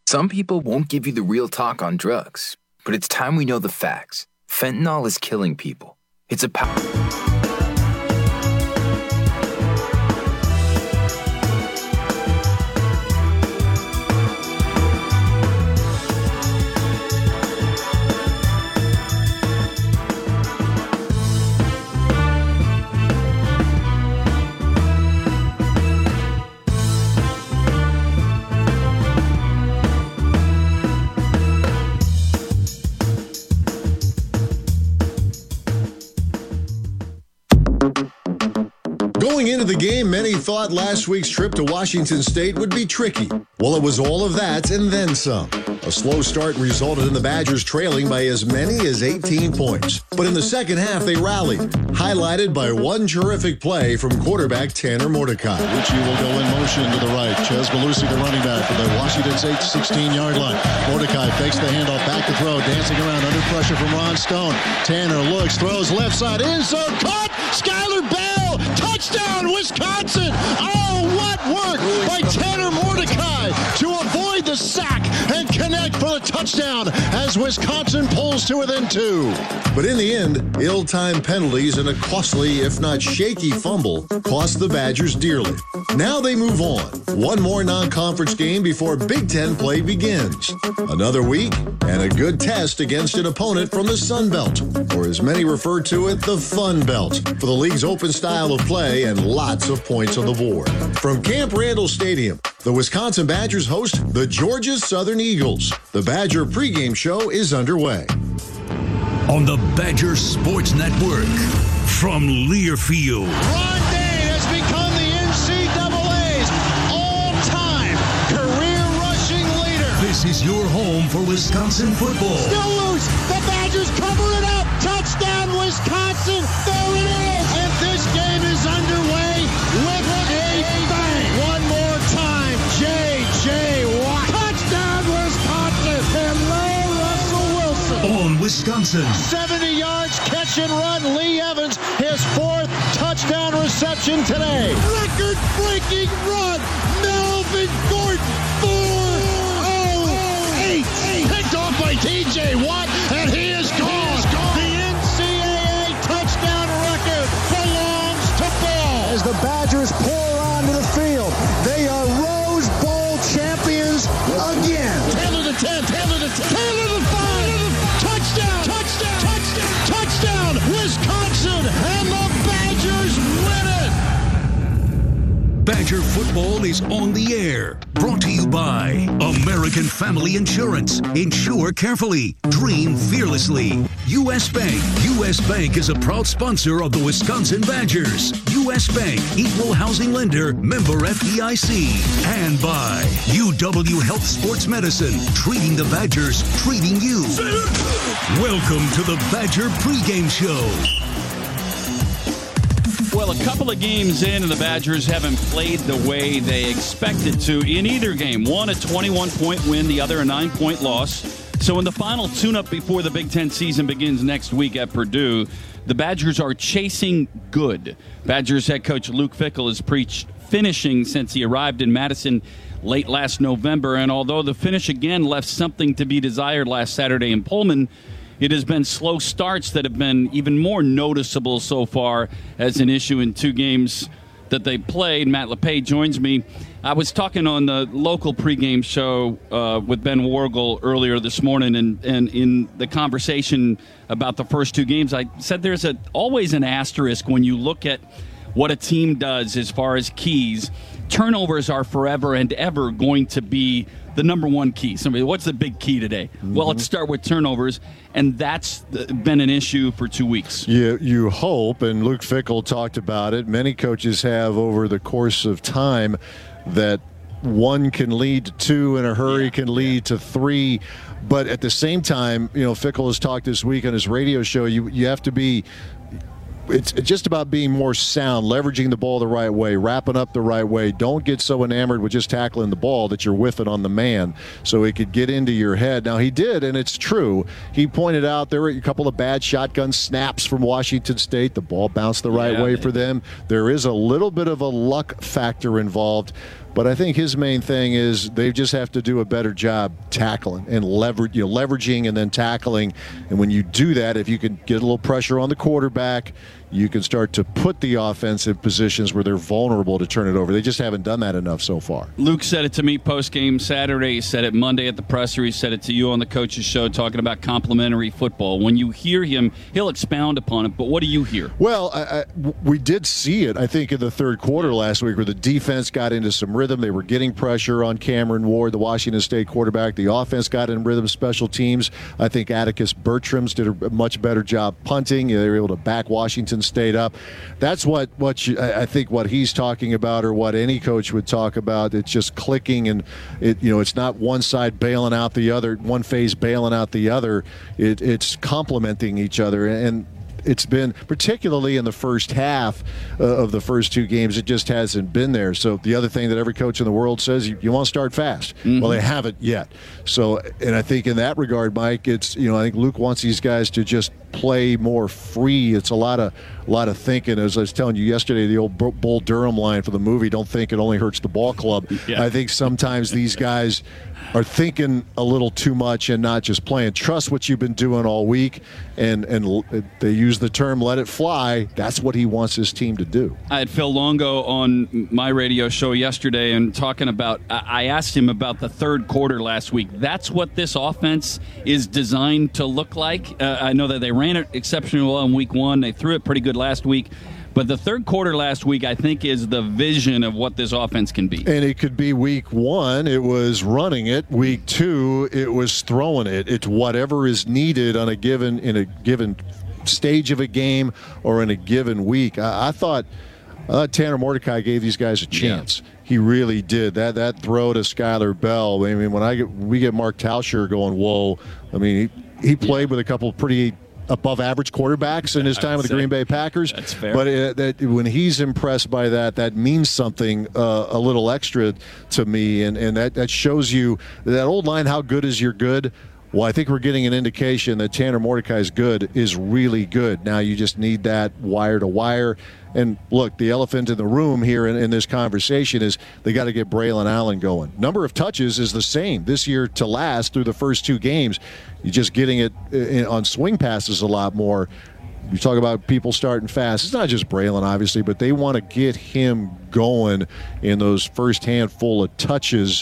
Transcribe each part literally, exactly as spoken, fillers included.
Some people won't give you the real talk on drugs, but it's time we know the facts. Fentanyl is killing people. It's a power... Going into the game, many thought last week's trip to Washington State would be tricky. Well, it was all of that and then some. A slow start resulted in the Badgers trailing by as many as eighteen points. But in the second half, they rallied, highlighted by one terrific play from quarterback Tanner Mordecai. Ritchie will go in motion to the right. Ches Belusi, the running back, for the Washington State sixteen-yard line. Mordecai fakes the handoff, back to throw, dancing around under pressure from Ron Stone. Tanner looks, throws left side, end zone, caught! Skylar Bell! Touchdown, Wisconsin! Oh, what work by Tanner Mordecai to avoid the sack and connect for the touchdown as Wisconsin pulls to within two. But in the end, ill-timed penalties and a costly, if not shaky, fumble cost the Badgers dearly. Now they move on. One more non-conference game before Big Ten play begins. Another week and a good test against an opponent from the Sun Belt, or as many refer to it, the Fun Belt, for the league's open style of play and lots of points on the board. From Camp Randall Stadium, the Wisconsin Badgers host the Georgia Southern Eagles. The Badger pregame show is underway. On the Badger Sports Network, from Learfield. Ron Day has become the N C double A's all-time career rushing leader. This is your home for Wisconsin football. Still loose. The Badgers cover it up. Touchdown, Wisconsin. There it is. And this game is underway with a bang. One more time. J J. Watt. Touchdown, Wisconsin. Hello, Russell Wilson. On Wisconsin. seventy yards, catch and run. Lee Evans, his fourth touchdown reception today. Record-breaking run. Melvin Gordon. four oh eight. Picked off by T J. Watt, and he is gone. The N C double A touchdown record belongs to Ball. As the Badgers pour onto the field, they are Rose Bowl champions again. Taylor to ten, Taylor to ten, Taylor to five. Touchdown, touchdown, touchdown, touchdown, Wisconsin, and the Badgers win it. Badger football is on the air. Brought to you by American Family Insurance. Insure carefully. Dream fearlessly. U S. Bank. U S. Bank is a proud sponsor of the Wisconsin Badgers. U S. Bank, Equal Housing Lender, member F D I C. And by U W Health Sports Medicine. Treating the Badgers, treating you. Welcome to the Badger pregame show. Well, a couple of games in, and the Badgers haven't played the way they expected to in either game. One, a twenty-one point win, the other a nine point loss. So in the final tune-up before the Big Ten season begins next week at Purdue, the Badgers are chasing good. Badgers head coach Luke Fickell has preached finishing since he arrived in Madison late last November, and although the finish again left something to be desired last Saturday in Pullman, it has been slow starts that have been even more noticeable so far as an issue in two games that they played. Matt LePay joins me. I was talking on the local pregame show uh, with Ben Wargle earlier this morning, and, and in the conversation about the first two games, I said there's a, always an asterisk when you look at what a team does as far as keys. Turnovers are forever and ever going to be the number one key. Somebody, what's the big key today? Mm-hmm. Well, let's start with turnovers, and that's been an issue for two weeks. You, you hope, and Luke Fickell talked about it, many coaches have over the course of time, that one can lead to two in a hurry, yeah. can lead yeah. to three. But at the same time, you know, Fickell has talked this week on his radio show, you you have to be – it's just about being more sound, leveraging the ball the right way, wrapping up the right way. Don't get so enamored with just tackling the ball that you're whiffing on the man so it could get into your head. Now, he did, and it's true. He pointed out there were a couple of bad shotgun snaps from Washington State. The ball bounced the right yeah, way for them. There is a little bit of a luck factor involved. But I think his main thing is they just have to do a better job tackling and leverage, you know, leveraging and then tackling. And when you do that, if you can get a little pressure on the quarterback, you can start to put the offense in positions where they're vulnerable to turn it over. They just haven't done that enough so far. Luke said it to me post-game Saturday. He said it Monday at the presser. He said it to you on the coach's show talking about complementary football. When you hear him, he'll expound upon it, but what do you hear? Well, I, I, we did see it, I think, in the third quarter last week where the defense got into some rhythm. They were getting pressure on Cameron Ward, the Washington State quarterback. The offense got in rhythm, special teams. I think Atticus Bertrams did a much better job punting. They were able to back Washington State up. That's what, what you, I think what he's talking about, or what any coach would talk about. It's just clicking, and it, you know, it's not one side bailing out the other, one phase bailing out the other. It, it's complementing each other, and it's been, particularly in the first half uh, of the first two games, it just hasn't been there. So the other thing that every coach in the world says, you, you want to start fast. Mm-hmm. Well, they haven't yet. So, and I think in that regard, Mike, it's, you know, I think Luke wants these guys to just play more free. It's a lot of a lot of thinking. As I was telling you yesterday, the old Bull Durham line for the movie, don't think it only hurts the ball club. Yeah. I think sometimes these guys are thinking a little too much and not just playing. Trust what you've been doing all week, and and they use the term let it fly. That's what he wants his team to do. I had Phil Longo on my radio show yesterday and talking about, I asked him about the third quarter last week. That's what this offense is designed to look like. Uh, I know that they ran it exceptionally well in week one. They threw it pretty good last week. But the third quarter last week, I think, is the vision of what this offense can be. And it could be week one, it was running it. Week two, it was throwing it. It's whatever is needed on a given in a given stage of a game or in a given week. I, I thought uh, Tanner Mordecai gave these guys a chance. Yeah. He really did. That that throw to Skyler Bell. I mean, when I get we get Mark Tauscher going, whoa. I mean, he, he played yeah. with a couple of pretty above average quarterbacks in his time with the Green Bay Packers. That's fair. But it, that, when he's impressed by that, that means something uh, a little extra to me. And, and that, that shows you that old line, how good is your good? Well, I think we're getting an indication that Tanner Mordecai's good is really good. Now you just need that wire to wire. And look, the elephant in the room here in, in this conversation is they got to get Braylon Allen going. Number of touches is the same this year to last through the first two games. You're just getting it in, on swing passes a lot more. You talk about people starting fast. It's not just Braylon, obviously, but they want to get him going in those first handful of touches.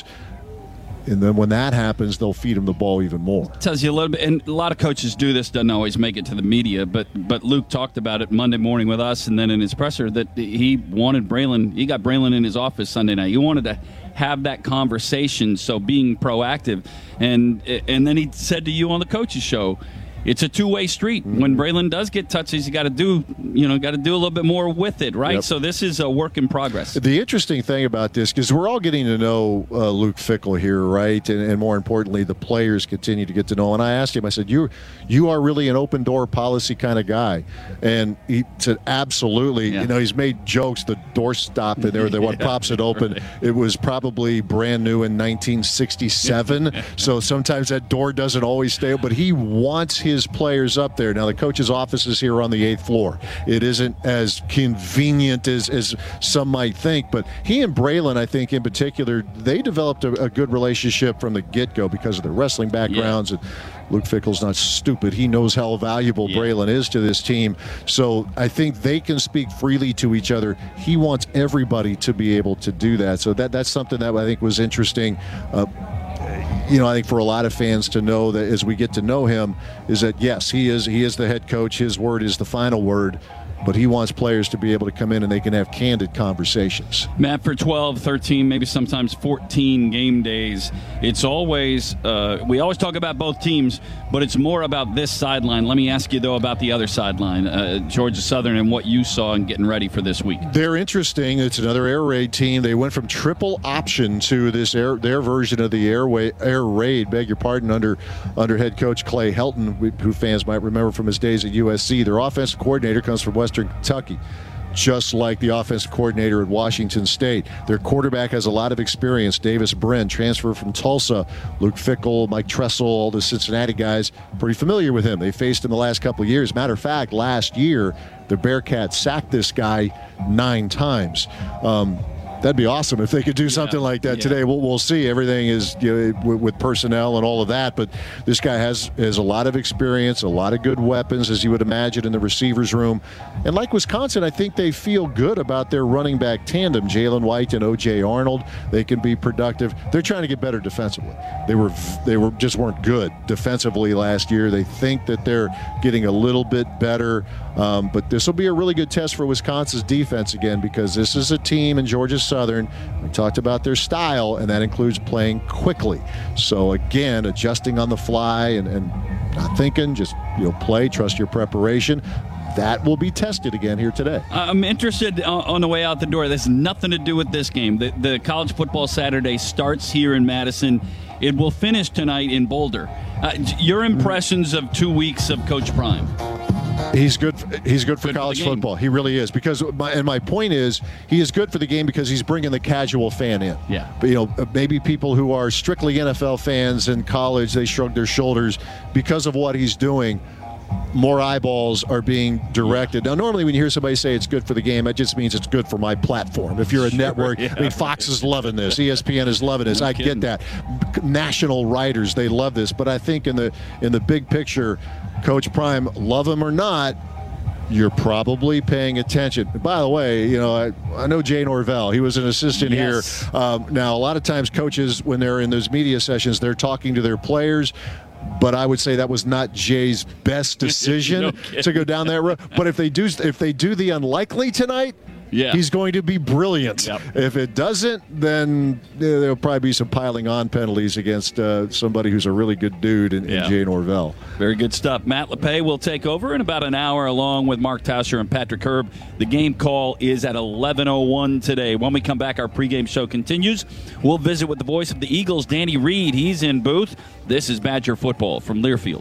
And then when that happens, they'll feed him the ball even more. Tells you a little bit, and a lot of coaches do this, doesn't always make it to the media, but but Luke talked about it Monday morning with us and then in his presser that he wanted Braylon, he got Braylon in his office Sunday night. He wanted to have that conversation, so being proactive. And and then he said to you on the coach's show, it's a two-way street. Mm-hmm. When Braylon does get touches, you got to do, you know, got to do a little bit more with it, right? Yep. So this is a work in progress. The interesting thing about this, because we're all getting to know uh, Luke Fickell here, right? And, and more importantly, the players continue to get to know. And I asked him, I said, "You, you are really an open door policy kind of guy," and he said, "Absolutely." Yeah. You know, he's made jokes. The doorstop in there, the one yeah, pops it open. Right. It was probably brand new in nineteen sixty-seven, so sometimes that door doesn't always stay. But he wants his players up there. Now the coach's office is here on the eighth floor. It isn't as convenient as, as some might think, but he and Braylon, I think in particular, they developed a, a good relationship from the get-go because of their wrestling backgrounds. Yeah. And Luke Fickell's not stupid. He knows how valuable yeah. Braylon is to this team. So I think they can speak freely to each other. He wants everybody to be able to do that. So that that's something that I think was interesting. Uh, You know, I think for a lot of fans to know that as we get to know him is that, yes, he is he is the head coach. His word is the final word. But he wants players to be able to come in and they can have candid conversations. Matt, for twelve, thirteen, maybe sometimes fourteen game days, it's always, uh, we always talk about both teams, but it's more about this sideline. Let me ask you, though, about the other sideline, uh, Georgia Southern, and what you saw in getting ready for this week. They're interesting. It's another air raid team. They went from triple option to this air, their version of the air, way, air raid, beg your pardon, under, under head coach Clay Helton, who fans might remember from his days at U S C. Their offensive coordinator comes from Western Kentucky, just like the offensive coordinator at Washington State. Their quarterback has a lot of experience. Davis Brin, transfer from Tulsa. Luke Fickell, Mike Tressel, all the Cincinnati guys, pretty familiar with him. They faced him the last couple of years. Matter of fact, last year, the Bearcats sacked this guy nine times. Um, That'd be awesome if they could do something yeah, like that yeah. today. We'll, we'll see. Everything is, you know, with, with personnel and all of that, but this guy has has a lot of experience, a lot of good weapons, as you would imagine, in the receivers room. And like Wisconsin, I think they feel good about their running back tandem, Jalen White and O J Arnold. They can be productive. They're trying to get better defensively. They were they were just weren't good defensively last year. They think that they're getting a little bit better, um, but this will be a really good test for Wisconsin's defense again, because this is a team in Georgia Southern. We talked about their style, and that includes playing quickly. So again, adjusting on the fly and, and not thinking, just you know, play, trust your preparation. That will be tested again here today. I'm interested on the way out the door. This has nothing to do with this game. The, the college football Saturday starts here in Madison. It will finish tonight in Boulder. Uh, your impressions of two weeks of Coach Prime? He's good. He's good for Good for college the game. football. He really is. Because my, and my point is, he is good for the game because he's bringing the casual fan in. Yeah. But, you know, maybe people who are strictly N F L fans in college, they shrug their shoulders because of what he's doing. More eyeballs are being directed. Now, normally when you hear somebody say it's good for the game, that just means it's good for my platform. If you're a Sure, network, yeah. I mean, Fox is loving this. E S P N is loving this. No I kidding. get that. National writers, they love this. But I think in the in the big picture, Coach Prime, love him or not, you're probably paying attention. By the way, you know, I, I know Jay Norvell. He was an assistant Yes. here. Um, now, a lot of times coaches, when they're in those media sessions, they're talking to their players. But I would say that was not Jay's best decision No kidding. to go down that road. But if they do, if they do the unlikely tonight, Yeah. he's going to be brilliant. Yep. If it doesn't, then uh, there'll probably be some piling on penalties against uh, somebody who's a really good dude in, Yeah. in Jay Norvell. Very good stuff. Matt LePay will take over in about an hour along with Mark Tauscher and Patrick Herb. The game call is at eleven oh one today. When we come back, our pregame show continues. We'll visit with the voice of the Eagles, Danny Reed. He's in booth. This is Badger Football from Learfield.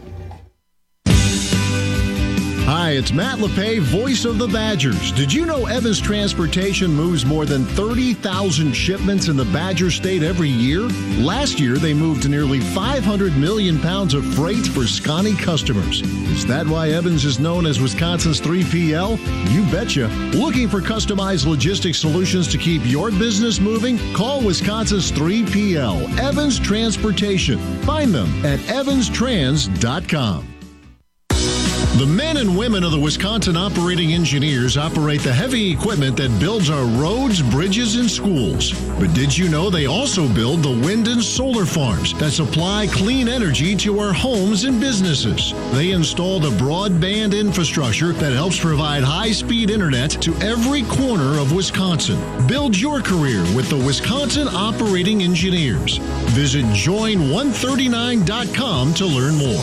Hi, it's Matt LePay, voice of the Badgers. Did you know Evans Transportation moves more than thirty thousand shipments in the Badger State every year? Last year, they moved nearly five hundred million pounds of freight for Scotty customers. Is that why Evans is known as Wisconsin's three P L? You betcha. Looking for customized logistics solutions to keep your business moving? Call Wisconsin's three P L, Evans Transportation. Find them at evans trans dot com. The men and women of the Wisconsin Operating Engineers operate the heavy equipment that builds our roads, bridges, and schools. But did you know they also build the wind and solar farms that supply clean energy to our homes and businesses? They install the broadband infrastructure that helps provide high-speed internet to every corner of Wisconsin. Build your career with the Wisconsin Operating Engineers. Visit join one thirty-nine dot com to learn more.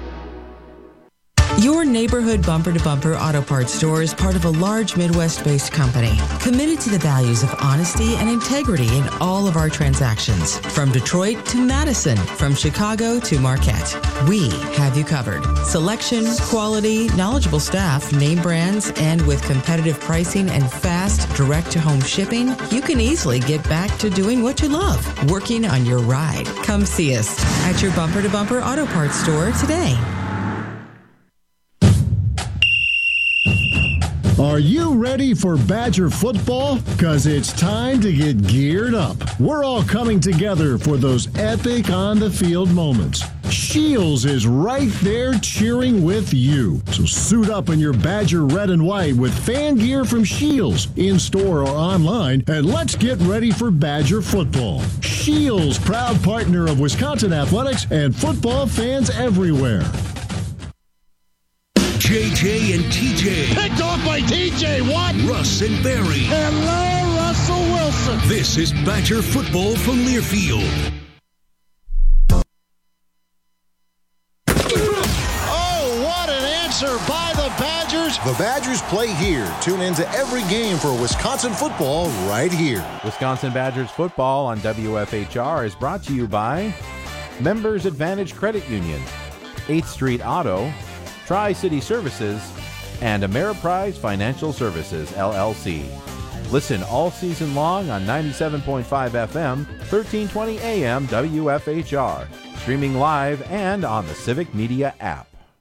Your neighborhood bumper-to-bumper auto parts store is part of a large Midwest-based company committed to the values of honesty and integrity in all of our transactions. From Detroit to Madison, from Chicago to Marquette, we have you covered. Selection, quality, knowledgeable staff, name brands, and with competitive pricing and fast, direct-to-home shipping, you can easily get back to doing what you love, working on your ride. Come see us at your bumper-to-bumper auto parts store today. Are you ready for Badger football? Because it's time to get geared up. We're all coming together for those epic on-the-field moments. Shields is right there cheering with you. So suit up in your Badger red and white with fan gear from Shields, in-store or online, and let's get ready for Badger football. Shields, proud partner of Wisconsin Athletics and football fans everywhere. J J and T J. Picked off by T J Watt. Russ and Barry. Hello, Russell Wilson. This is Badger Football from Learfield. Oh, what an answer by the Badgers. The Badgers play here. Tune in to every game for Wisconsin football right here. Wisconsin Badgers football on W F H R is brought to you by Members Advantage Credit Union, eighth Street Auto, Tri-City Services, and Ameriprise Financial Services, L L C. Listen all season long on ninety-seven point five F M, thirteen twenty A M W F H R, streaming live and on the Civic Media app.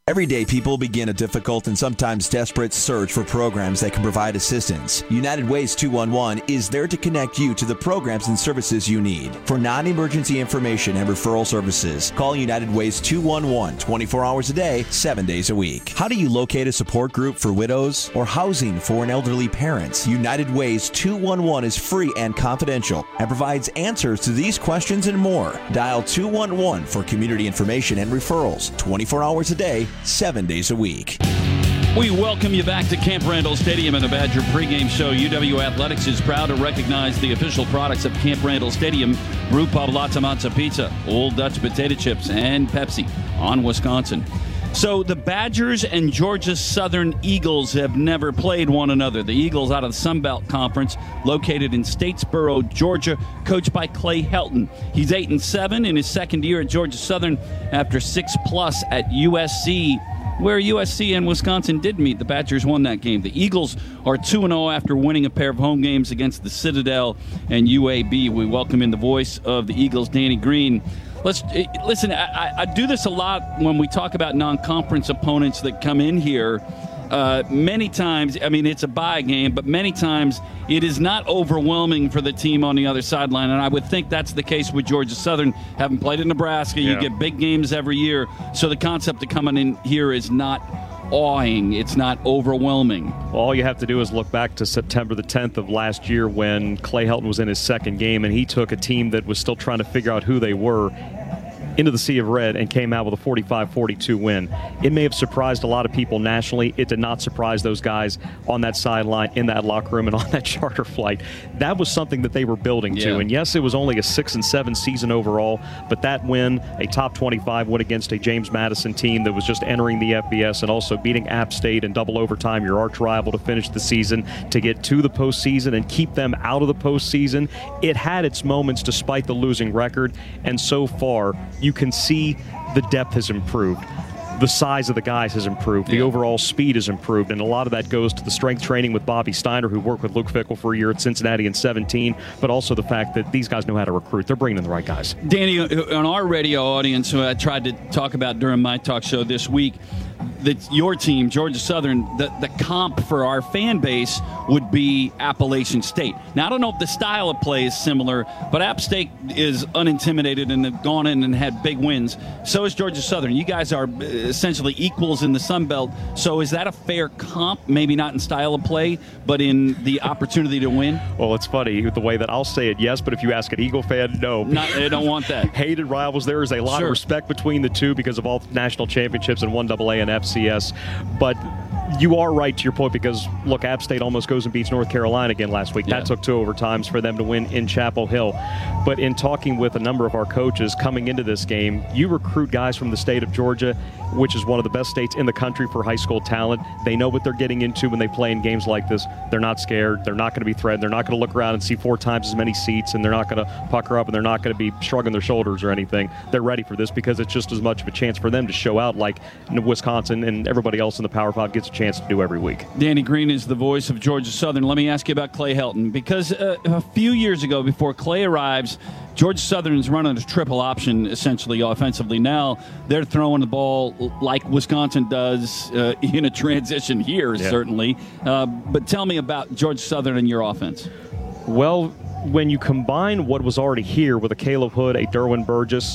Everyday people begin a difficult and sometimes desperate search for programs that can provide assistance. United Ways two one one is there to connect you to the programs and services you need. For non-emergency information and referral services, call United Ways two one one twenty-four hours a day, seven days a week. How do you locate a support group for widows or housing for an elderly parent? United Ways two one one is free and confidential and provides answers to these questions and more. Dial two one one for community information and referrals, twenty-four hours a day, seven days a week. We welcome you back to Camp Randall Stadium and the Badger pregame show. U W Athletics is proud to recognize the official products of Camp Randall Stadium: Brew Pub Latte Matza Pizza, Old Dutch Potato Chips, and Pepsi on Wisconsin. So the Badgers and Georgia Southern Eagles have never played one another. The Eagles out of the Sun Belt Conference, located in Statesboro, Georgia, coached by Clay Helton. He's eight and seven in his second year at Georgia Southern after six plus at U S C, where U S C and Wisconsin did meet. The Badgers won that game. The Eagles are two and oh after winning a pair of home games against the Citadel and U A B. We welcome in the voice of the Eagles, Danny Green. Let's listen. I, I do this a lot when we talk about non-conference opponents that come in here. Uh, many times, I mean, it's a bye game, but many times it is not overwhelming for the team on the other sideline. And I would think that's the case with Georgia Southern. Having played in Nebraska, yeah. You get big games every year. So the concept of coming in here is not awing. It's not overwhelming. Well, all you have to do is look back to September the tenth of last year when Clay Helton was in his second game, and he took a team that was still trying to figure out who they were into the Sea of Red and came out with a forty-five forty-two win. It may have surprised a lot of people nationally. It did not surprise those guys on that sideline, in that locker room, and on that charter flight. That was something that they were building yeah. to. And yes, it was only a six and seven season overall, but that win, a top twenty-five win against a James Madison team that was just entering the F B S and also beating App State in double overtime, your arch rival, to finish the season, to get to the postseason and keep them out of the postseason. It had its moments despite the losing record, and so far, you can see the depth has improved. The size of the guys has improved. The yeah. overall speed has improved. And a lot of that goes to the strength training with Bobby Steiner, who worked with Luke Fickell for a year at Cincinnati in seventeen, but also the fact that these guys know how to recruit. They're bringing in the right guys. Danny, on our radio audience, who I tried to talk about during my talk show this week, that your team, Georgia Southern, the, the comp for our fan base would be Appalachian State. Now, I don't know if the style of play is similar, but App State is unintimidated and have gone in and had big wins. So is Georgia Southern. You guys are essentially equals in the Sun Belt. So is that a fair comp? Maybe not in style of play, but in the opportunity to win? Well, it's funny the way that I'll say it, yes, but if you ask an Eagle fan, no. Not, they don't want that. Hated rivals. There is a lot sure. of respect between the two because of all national championships in one double A and F C S. But you are right to your point because, look, App State almost goes and beats North Carolina again last week. Yeah. That took two overtimes for them to win in Chapel Hill. But in talking with a number of our coaches coming into this game, you recruit guys from the state of Georgia, which is one of the best states in the country for high school talent. They know what they're getting into when they play in games like this. They're not scared. They're not going to be threatened. They're not going to look around and see four times as many seats, and they're not going to pucker up, and they're not going to be shrugging their shoulders or anything. They're ready for this because it's just as much of a chance for them to show out like Wisconsin and everybody else in the Power Five gets a chance to do every week. Danny Green is the voice of Georgia Southern. Let me ask you about Clay Helton, because uh, a few years ago, before Clay arrives, Georgia Southern's running a triple option, essentially, offensively. Now they're throwing the ball like Wisconsin does uh, in a transition here, yeah. certainly. Uh, but tell me about Georgia Southern and your offense. Well, when you combine what was already here with a Caleb Hood, a Derwin Burgess,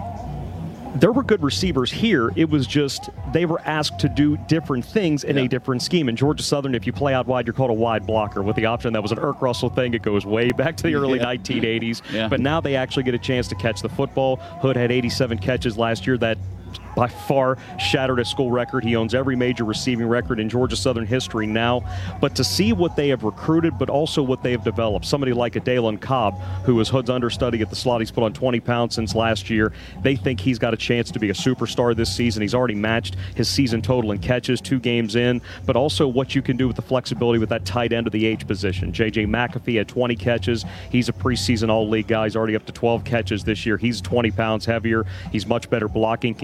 there were good receivers here. It was just they were asked to do different things in yeah. a different scheme. In Georgia Southern, if you play out wide, you're called a wide blocker. With the option, that was an Irk Russell thing. It goes way back to the early yeah. nineteen eighties. Yeah. But now they actually get a chance to catch the football. Hood had eighty-seven catches last year. That by far shattered a school record. He owns every major receiving record in Georgia Southern history now. But to see what they have recruited, but also what they have developed, somebody like a Dalen Cobb, who was Hood's understudy at the slot, he's put on twenty pounds since last year. They think he's got a chance to be a superstar this season. He's already matched his season total in catches, two games in, but also what you can do with the flexibility with that tight end of the H position. J J McAfee had twenty catches. He's a preseason all-league guy. He's already up to twelve catches this year. He's twenty pounds heavier. He's much better blocking, can catch the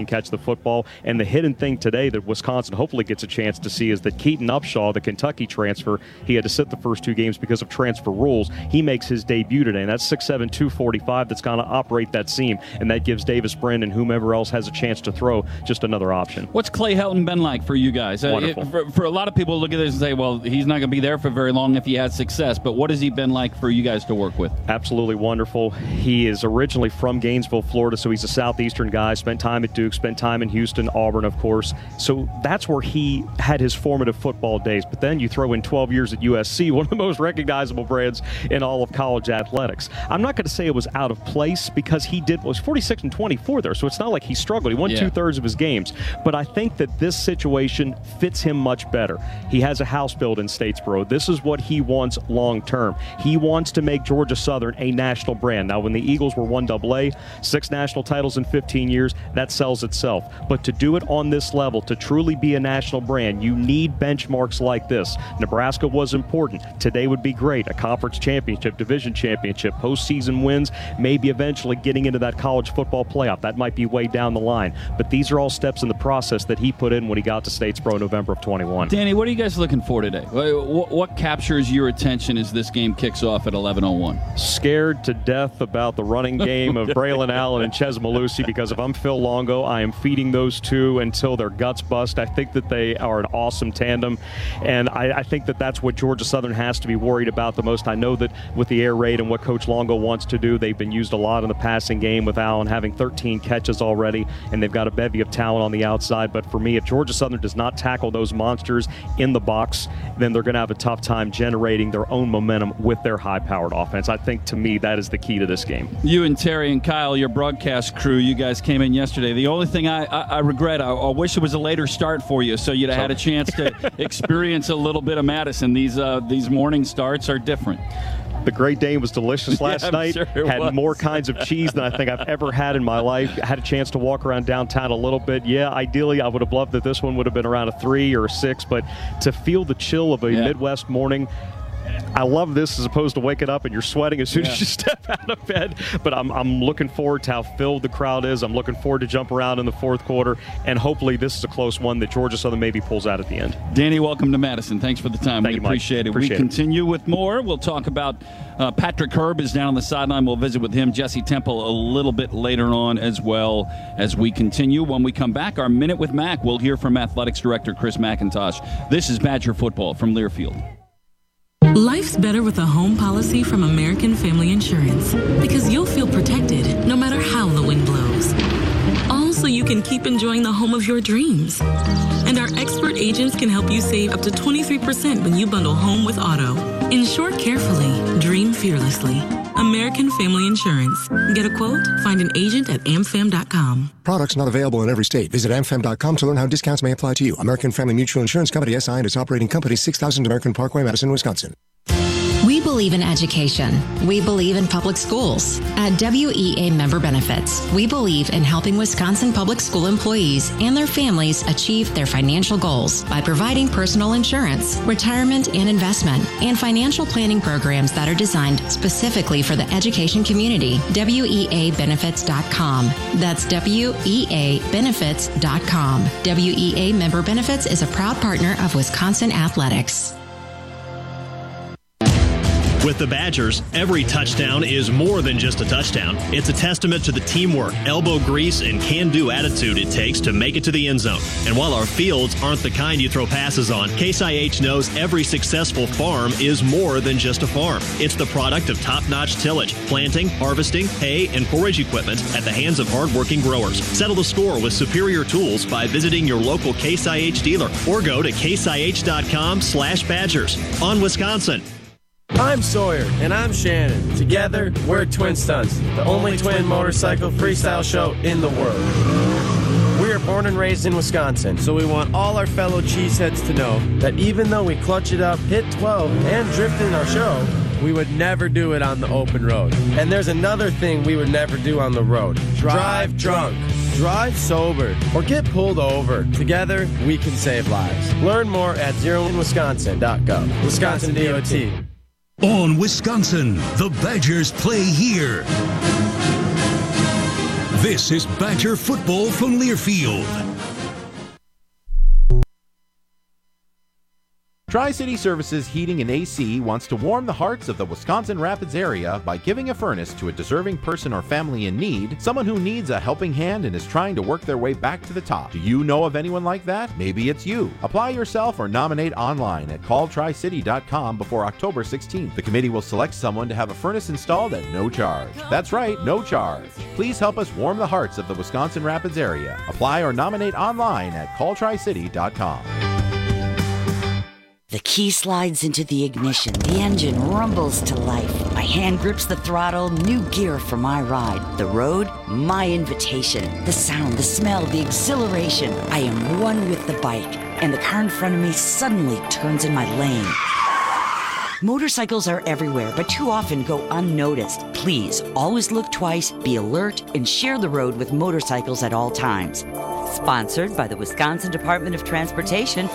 football. And the hidden thing today that Wisconsin hopefully gets a chance to see is that Keaton Upshaw, the Kentucky transfer, he had to sit the first two games because of transfer rules. He makes his debut today, and that's six seven, two forty-five that's going to operate that seam, and that gives Davis Brin and whomever else has a chance to throw just another option. What's Clay Helton been like for you guys? Wonderful. Uh, it, for, for a lot of people, look at this and say, well, he's not going to be there for very long if he has success, but what has he been like for you guys to work with? Absolutely wonderful. He is originally from Gainesville, Florida, so he's a southeastern guy, spent time at Duke, spent time in Houston, Auburn, of course. So that's where he had his formative football days. But then you throw in twelve years at U S C, one of the most recognizable brands in all of college athletics. I'm not going to say it was out of place because he did was forty-six and twenty-four there, so it's not like he struggled. He won yeah. two-thirds of his games. But I think that this situation fits him much better. He has a house built in Statesboro. This is what he wants long-term. He wants to make Georgia Southern a national brand. Now, when the Eagles were one double A, six national titles in fifteen years, that sells itself. But to do it on this level, to truly be a national brand, you need benchmarks like this. Nebraska was important. Today would be great. A conference championship, division championship, postseason wins, maybe eventually getting into that college football playoff. That might be way down the line. But these are all steps in the process that he put in when he got to Statesboro in November of twenty-one. Danny, what are you guys looking for today? What, what captures your attention as this game kicks off at eleven oh one? Scared to death about the running game of Braylon Allen and Ches Malusi, because if I'm Phil Longo, I am feeding those two until their guts bust. I think that they are an awesome tandem, and I, I think that that's what Georgia Southern has to be worried about the most. I know that with the air raid and what Coach Longo wants to do, they've been used a lot in the passing game with Allen having thirteen catches already, and they've got a bevy of talent on the outside. But for me, if Georgia Southern does not tackle those monsters in the box, then they're going to have a tough time generating their own momentum with their high-powered offense. I think, to me, that is the key to this game. You and Terry and Kyle, your broadcast crew, you guys came in yesterday. The only thing I, I, I regret, I, I wish it was a later start for you so you'd have had a chance to experience a little bit of Madison. These uh, these morning starts are different. The Great Dane was delicious last yeah, night. Sure had was. more kinds of cheese than I think I've ever had in my life. Had a chance to walk around downtown a little bit. Yeah, ideally I would have loved that this one would have been around a three or a six, but to feel the chill of a yeah. Midwest morning, I love this as opposed to waking up and you're sweating as soon yeah. as you step out of bed. But I'm I'm looking forward to how filled the crowd is. I'm looking forward to jump around in the fourth quarter, and hopefully this is a close one that Georgia Southern maybe pulls out at the end. Danny, welcome to Madison. Thanks for the time. Thank we you, appreciate Mike. it. Appreciate we it. continue with more. We'll talk about uh, Patrick Herb is down on the sideline. We'll visit with him. Jesse Temple a little bit later on as well as we continue. When we come back, our Minute with Mac, we'll hear from Athletics Director Chris McIntosh. This is Badger Football from Learfield. Life's better with a home policy from American Family Insurance because you'll feel protected no matter how the wind blows. All so you can keep enjoying the home of your dreams. And our expert agents can help you save up to twenty-three percent when you bundle home with auto. Insure carefully, dream fearlessly. American Family Insurance. Get a quote? Find an agent at am fam dot com. Products not available in every state. Visit am fam dot com to learn how discounts may apply to you. American Family Mutual Insurance Company, S I and its operating company, six thousand American Parkway, Madison, Wisconsin. We believe in education. We believe in public schools. At W E A Member Benefits, we believe in helping Wisconsin public school employees and their families achieve their financial goals by providing personal insurance, retirement and investment, and financial planning programs that are designed specifically for the education community. W E A benefits dot com. That's W E A benefits dot com. W E A Member Benefits is a proud partner of Wisconsin Athletics. With the Badgers, every touchdown is more than just a touchdown. It's a testament to the teamwork, elbow grease, and can-do attitude it takes to make it to the end zone. And while our fields aren't the kind you throw passes on, Case I H knows every successful farm is more than just a farm. It's the product of top-notch tillage, planting, harvesting, hay, and forage equipment at the hands of hardworking growers. Settle the score with superior tools by visiting your local Case I H dealer or go to case I H dot com slash Badgers. On Wisconsin. I'm Sawyer. And I'm Shannon. Together, we're Twin Stunts, the only twin motorcycle freestyle show in the world. We are born and raised in Wisconsin, so we want all our fellow cheeseheads to know that even though we clutch it up, hit twelve, and drift in our show, we would never do it on the open road. And there's another thing we would never do on the road. Drive drunk. Drive sober or get pulled over. Together, we can save lives. Learn more at zero in wisconsin dot gov. Wisconsin D O T. On Wisconsin, the Badgers play here. This is Badger Football from Learfield. Tri-City Services Heating and A C wants to warm the hearts of the Wisconsin Rapids area by giving a furnace to a deserving person or family in need, someone who needs a helping hand and is trying to work their way back to the top. Do you know of anyone like that? Maybe it's you. Apply yourself or nominate online at call tri city dot com before October sixteenth. The committee will select someone to have a furnace installed at no charge. That's right, no charge. Please help us warm the hearts of the Wisconsin Rapids area. Apply or nominate online at call tri city dot com. The key slides into the ignition. The engine rumbles to life. My hand grips the throttle. New gear for my ride. The road, my invitation. The sound, the smell, the exhilaration. I am one with the bike. And the car in front of me suddenly turns in my lane. Motorcycles are everywhere, but too often go unnoticed. Please, always look twice, be alert, and share the road with motorcycles at all times. Sponsored by the Wisconsin Department of Transportation.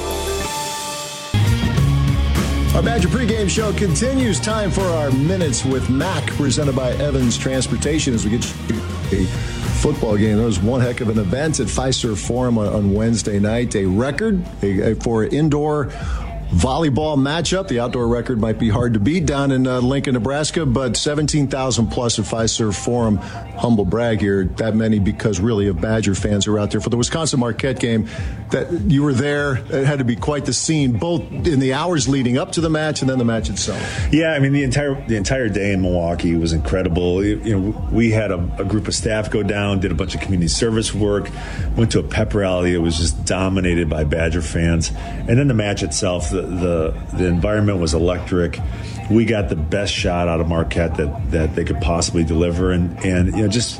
Our Badger pregame show continues. Time for our Minutes with Mac, presented by Evans Transportation, as we get a football game. There was one heck of an event at Fiserv Forum on, on Wednesday night. A record a, a, for indoor volleyball matchup. The outdoor record might be hard to beat down in uh, Lincoln, Nebraska, but seventeen thousand plus at Fiserv Forum. Humble brag here, that many because really of Badger fans who are out there for the Wisconsin Marquette game. That you were there, it had to be quite the scene, both in the hours leading up to the match and then the match itself. Yeah, I mean the entire the entire day in Milwaukee was incredible. You know, we had a, a group of staff go down, did a bunch of community service work, went to a pep rally. It was just dominated by Badger fans, and then the match itself. The The, the environment was electric. We got the best shot out of Marquette that, that they could possibly deliver, and and you know just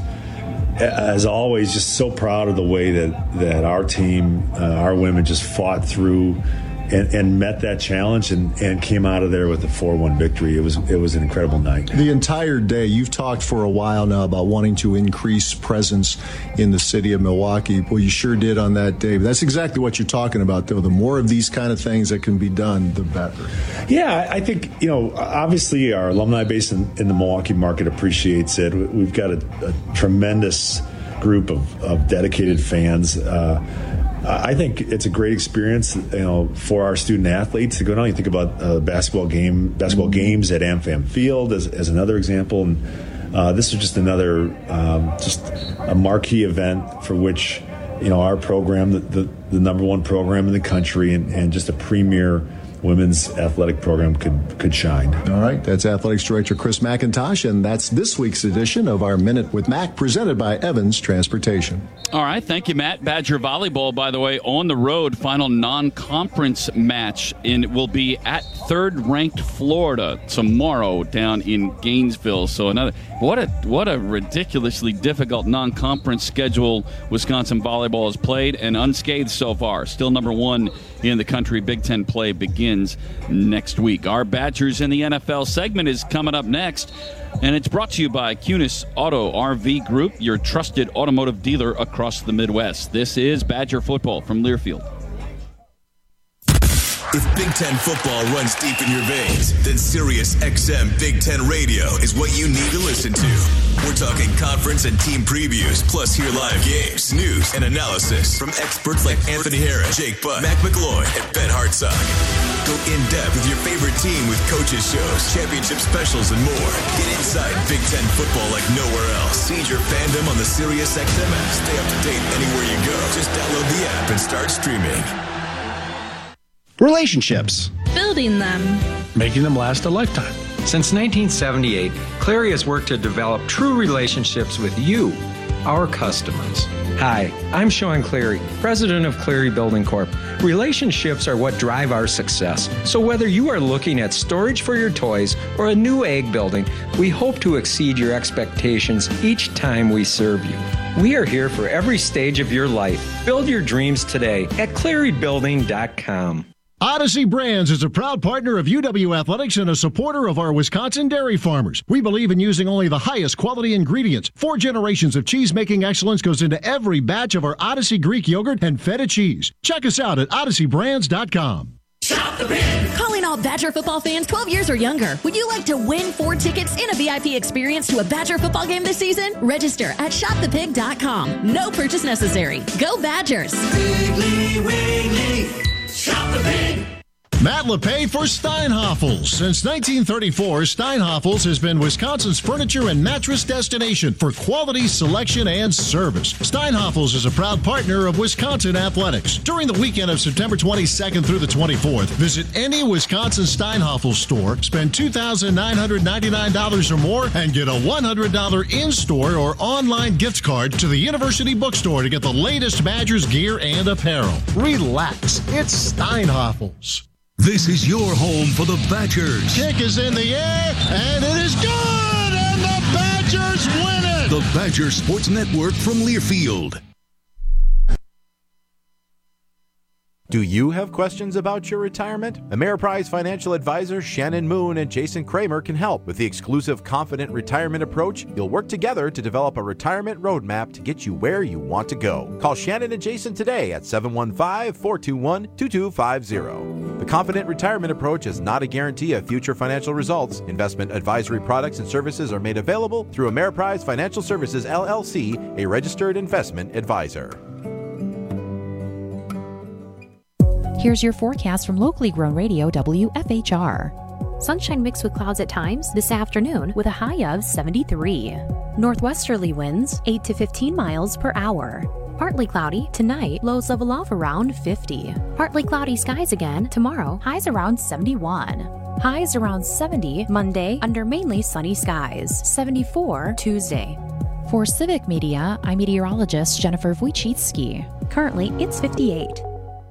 as always, just so proud of the way that that our team, uh, our women, just fought through and, and met that challenge and, and came out of there with a four one victory. It was it was an incredible night. The entire day, you've talked for a while now about wanting to increase presence in the city of Milwaukee. Well, you sure did on that day. But that's exactly what you're talking about, though. The more of these kind of things that can be done, the better. Yeah, I think, you know, obviously our alumni base in, in the Milwaukee market appreciates it. We've got a, a tremendous group of, of dedicated fans. Uh, I think it's a great experience, you know, for our student athletes to go down. You think about uh, basketball game, basketball games at AmFam Field as, as another example, and uh, this is just another, um, just a marquee event for which, you know, our program, the, the, the number one program in the country, and, and just a premier women's athletic program could could shine. All right, that's Athletics Director Chris McIntosh, and that's this week's edition of our Minute with Mac, presented by Evans Transportation. All right, thank you, Matt. Badger volleyball, by the way, on the road, final non-conference match, and it will be at third-ranked Florida tomorrow down in Gainesville. So another what a what a ridiculously difficult non-conference schedule Wisconsin volleyball has played, and unscathed so far. Still number one in the country. Big Ten play begins next week. Our Badgers in the N F L segment is coming up next, and it's brought to you by Cunis Auto R V Group, your trusted automotive dealer across the Midwest. This is Badger football from Learfield. If Big Ten football runs deep in your veins, then Sirius X M Big Ten Radio is what you need to listen to. We're talking conference and team previews, plus hear live games, news, and analysis from experts like Anthony Harris, Jake Butt, Mac McGloin, and Ben Hartsock. Go in-depth with your favorite team with coaches shows, championship specials, and more. Get inside Big Ten football like nowhere else. See your fandom on the Sirius X M app. Stay up to date anywhere you go. Just download the app and start streaming. Relationships. Building them. Making them last a lifetime. Since nineteen seventy-eight, Cleary has worked to develop true relationships with you, our customers. Hi, I'm Sean Cleary, president of Cleary Building Corp. Relationships are what drive our success. So whether you are looking at storage for your toys or a new egg building, we hope to exceed your expectations each time we serve you. We are here for every stage of your life. Build your dreams today at cleary building dot com. Odyssey Brands is a proud partner of U W Athletics and a supporter of our Wisconsin dairy farmers. We believe in using only the highest quality ingredients. Four generations of cheese-making excellence goes into every batch of our Odyssey Greek yogurt and feta cheese. Check us out at odyssey brands dot com. Shop the Pig. Calling all Badger football fans twelve years or younger. Would you like to win four tickets and a V I P experience to a Badger football game this season? Register at shop the pig dot com. No purchase necessary. Go Badgers. Wiggly, wiggly, shop the pig. Matt LePay for Steinhoffels. Since nineteen thirty-four, Steinhoffels has been Wisconsin's furniture and mattress destination for quality, selection, and service. Steinhoffels is a proud partner of Wisconsin Athletics. During the weekend of September twenty-second through the twenty-fourth, visit any Wisconsin Steinhoffels store, spend two thousand nine hundred ninety-nine dollars or more, and get a one hundred dollars in-store or online gift card to the University Bookstore to get the latest Badgers gear and apparel. Relax. It's Steinhoffels. This is your home for the Badgers. Kick is in the air, and it is good, and the Badgers win it. The Badger Sports Network from Learfield. Do you have questions about your retirement? Ameriprise financial advisors Shannon Moon and Jason Kramer can help. With the exclusive Confident Retirement approach, you'll work together to develop a retirement roadmap to get you where you want to go. Call Shannon and Jason today at seven one five, four two one, two two five zero. The Confident Retirement approach is not a guarantee of future financial results. Investment advisory products and services are made available through Ameriprise Financial Services, L L C, a registered investment advisor. Here's your forecast from locally grown radio W F H R. Sunshine mixed with clouds at times this afternoon with a high of seventy-three. Northwesterly winds eight to fifteen miles per hour. Partly cloudy tonight, lows level off around fifty. Partly cloudy skies again tomorrow, highs around seventy-one. Highs around seventy Monday under mainly sunny skies, seventy-four Tuesday. For Civic Media, I'm meteorologist Jennifer Wojcicki. Currently, it's fifty-eight.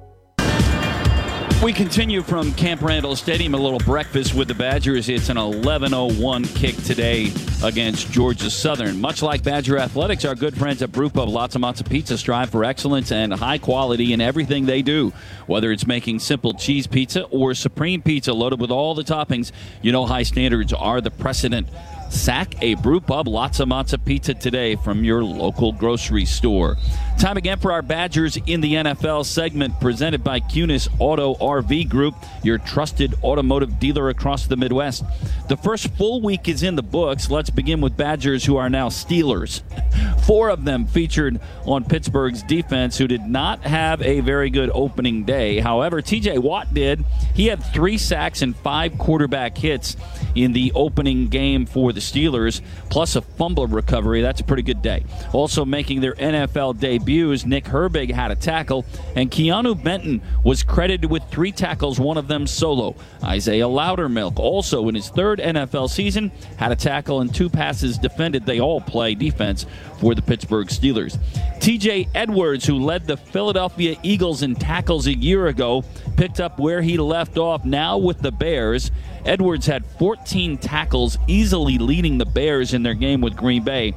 We continue from Camp Randall Stadium, a little breakfast with the Badgers. It's an eleven oh one kick today against Georgia Southern. Much like Badger Athletics, our good friends at Brewpub Lots and Lots of Pizza strive for excellence and high quality in everything they do. Whether it's making simple cheese pizza or supreme pizza loaded with all the toppings, you know high standards are the precedent. Sack a Brewpub Lots and Lots of Pizza today from your local grocery store. Time again for our Badgers in the N F L segment presented by Cunis Auto R V Group, your trusted automotive dealer across the Midwest. The first full week is in the books. Let's begin with Badgers, who are now Steelers. Four of them featured on Pittsburgh's defense, who did not have a very good opening day. However, T J Watt did. He had three sacks and five quarterback hits in the opening game for the Steelers, plus a fumble recovery. That's a pretty good day. Also making their N F L debuts, Nick Herbig had a tackle, and Keanu Benton was credited with three tackles, one of them solo. Isaiah Loudermilk, also in his third N F L season, had a tackle and two passes defended. They all play defense for the Pittsburgh Steelers. T J Edwards, who led the Philadelphia Eagles in tackles a year ago, picked up where he left off now with the Bears. Edwards had fourteen tackles, easily leading the Bears in their game with Green Bay.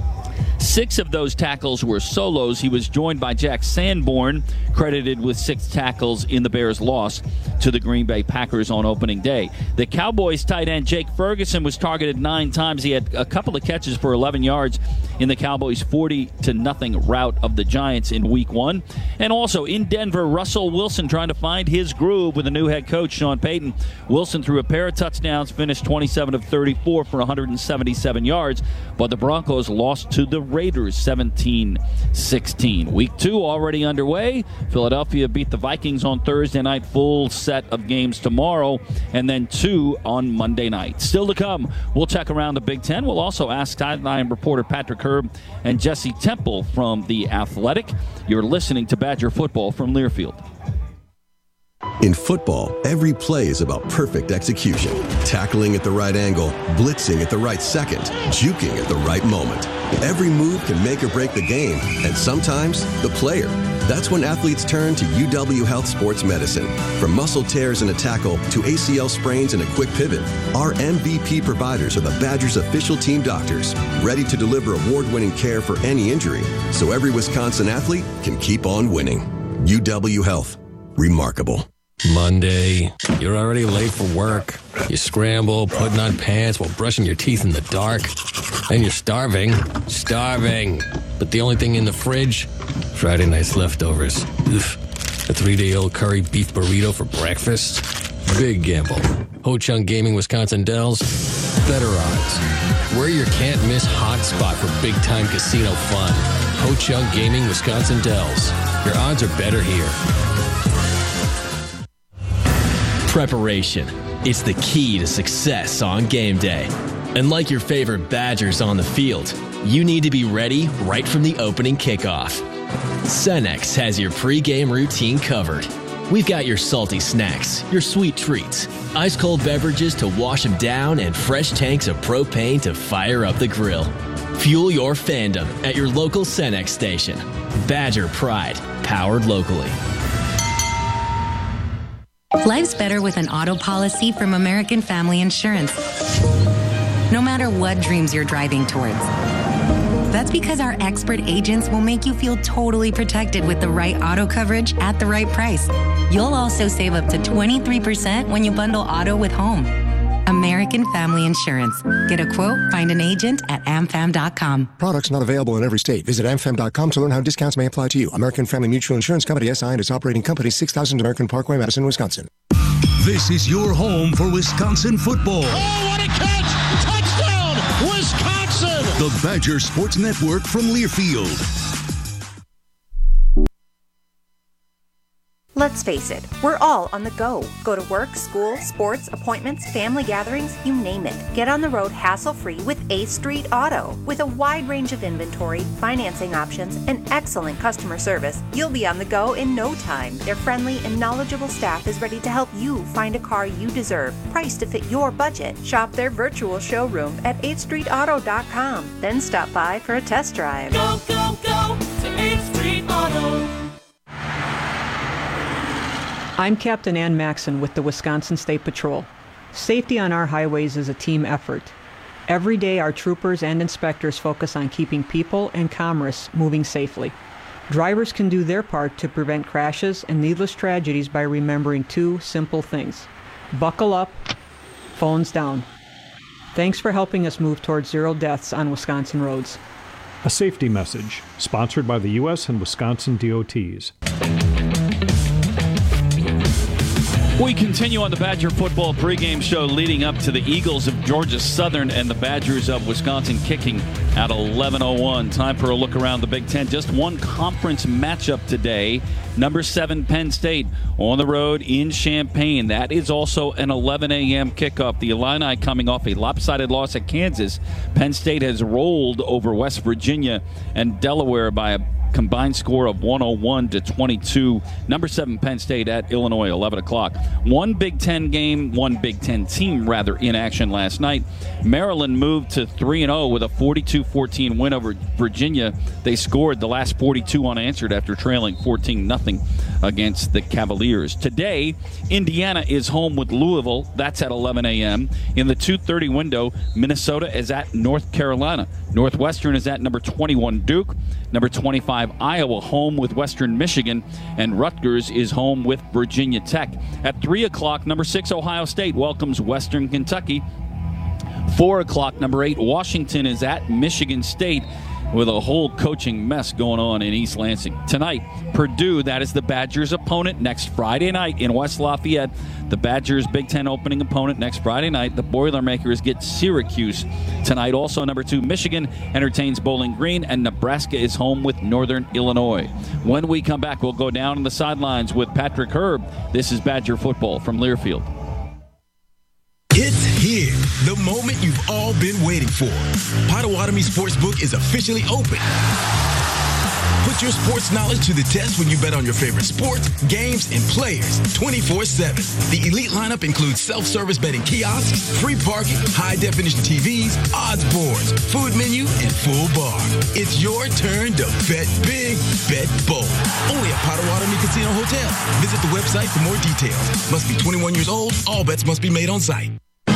Six of those tackles were solos. He was joined by Jack Sanborn, credited with six tackles in the Bears' loss to the Green Bay Packers on opening day. The Cowboys tight end Jake Ferguson was targeted nine times. He had a couple of catches for eleven yards in the Cowboys' forty to nothing rout of the Giants in week one. And also in Denver, Russell Wilson trying to find his groove with a new head coach, Sean Payton. Wilson threw a pair of touchdowns, finished twenty-seven of thirty-four for one hundred seventy-seven yards, but the Broncos lost to the Raiders seventeen sixteen. Week two already underway. Philadelphia beat the Vikings on Thursday night. Full set of games tomorrow, and then two on Monday night. Still to come, we'll check around the Big Ten. We'll also ask sideline reporter Patrick Herb and Jesse Temple from The Athletic. You're listening to Badger Football from Learfield. In football, every play is about perfect execution. Tackling at the right angle, blitzing at the right second, juking at the right moment. Every move can make or break the game, and sometimes the player. That's when athletes turn to U W Health Sports Medicine. From muscle tears in a tackle to A C L sprains in a quick pivot, our M V P providers are the Badgers' official team doctors, ready to deliver award-winning care for any injury, so every Wisconsin athlete can keep on winning. U W Health. Remarkable. Monday, you're already late for work. You scramble, putting on pants while brushing your teeth in the dark. And you're starving. Starving. But the only thing in the fridge? Friday night's leftovers. Oof. A three-day-old curry beef burrito for breakfast? Big gamble. Ho-Chunk Gaming Wisconsin Dells, better odds. We're your can't-miss hot spot for big-time casino fun. Ho-Chunk Gaming Wisconsin Dells. Your odds are better here. Preparation. It's the key to success on game day. And like your favorite Badgers on the field, you need to be ready right from the opening kickoff. Cenex has your pregame routine covered. We've got your salty snacks, your sweet treats, ice-cold beverages to wash them down, and fresh tanks of propane to fire up the grill. Fuel your fandom at your local Cenex station. Badger Pride, powered locally. Life's better with an auto policy from American Family Insurance. No matter what dreams you're driving towards. That's because our expert agents will make you feel totally protected with the right auto coverage at the right price. You'll also save up to twenty-three percent when you bundle auto with home. American Family Insurance. Get a quote, find an agent at a m fam dot com. Products not available in every state. Visit a m fam dot com to learn how discounts may apply to you. American Family Mutual Insurance Company, S I and its operating company, six thousand American Parkway, Madison, Wisconsin. This is your home for Wisconsin football. Oh, what a catch! Touchdown, Wisconsin! The Badger Sports Network from Learfield. Let's face it, we're all on the go. Go to work, school, sports, appointments, family gatherings, you name it. Get on the road hassle-free with eighth Street Auto. With a wide range of inventory, financing options, and excellent customer service, you'll be on the go in no time. Their friendly and knowledgeable staff is ready to help you find a car you deserve, priced to fit your budget. Shop their virtual showroom at eighth street auto dot com. Then stop by for a test drive. Go, go, go to eighth Street Auto. I'm Captain Ann Maxon with the Wisconsin State Patrol. Safety on our highways is a team effort. Every day our troopers and inspectors focus on keeping people and commerce moving safely. Drivers can do their part to prevent crashes and needless tragedies by remembering two simple things. Buckle up, phones down. Thanks for helping us move towards zero deaths on Wisconsin roads. A safety message, sponsored by the U S and Wisconsin D O Ts. We continue on the Badger football pregame show leading up to the Eagles of Georgia Southern and the Badgers of Wisconsin kicking at eleven oh one. Time for a look around the Big Ten. Just one conference matchup today. Number seven, Penn State, on the road in Champaign. That is also an eleven a.m. kickoff. The Illini coming off a lopsided loss at Kansas. Penn State has rolled over West Virginia and Delaware by a combined score of one oh one to twenty-two. Number seven, Penn State at Illinois, eleven o'clock. One Big Ten game, one Big Ten team, rather, in action last night. Maryland moved to three and oh with a forty-two fourteen win over Virginia. They scored the last forty-two unanswered after trailing fourteen nothing against the Cavaliers. Today, Indiana is home with Louisville. That's at eleven a.m. In the two thirty window, Minnesota is at North Carolina. Northwestern is at number twenty-one Duke. Number twenty-five Iowa home with Western Michigan. And Rutgers is home with Virginia Tech. At three o'clock, number six Ohio State welcomes Western Kentucky. four o'clock, number eight Washington is at Michigan State, with a whole coaching mess going on in East Lansing. Tonight, Purdue, that is the Badgers' opponent next Friday night in West Lafayette. The Badgers' Big Ten opening opponent next Friday night. The Boilermakers get Syracuse tonight. Also, number two, Michigan entertains Bowling Green, and Nebraska is home with Northern Illinois. When we come back, we'll go down on the sidelines with Patrick Herb. This is Badger football from Learfield. It's here, the moment you've all been waiting for. Potawatomi Sportsbook is officially open. Put your sports knowledge to the test when you bet on your favorite sports, games, and players twenty-four seven. The elite lineup includes self-service betting kiosks, free parking, high-definition T Vs, odds boards, food menu, and full bar. It's your turn to bet big, bet bold. Only at Potawatomi Casino Hotel. Visit the website for more details. Must be twenty-one years old. All bets must be made on site.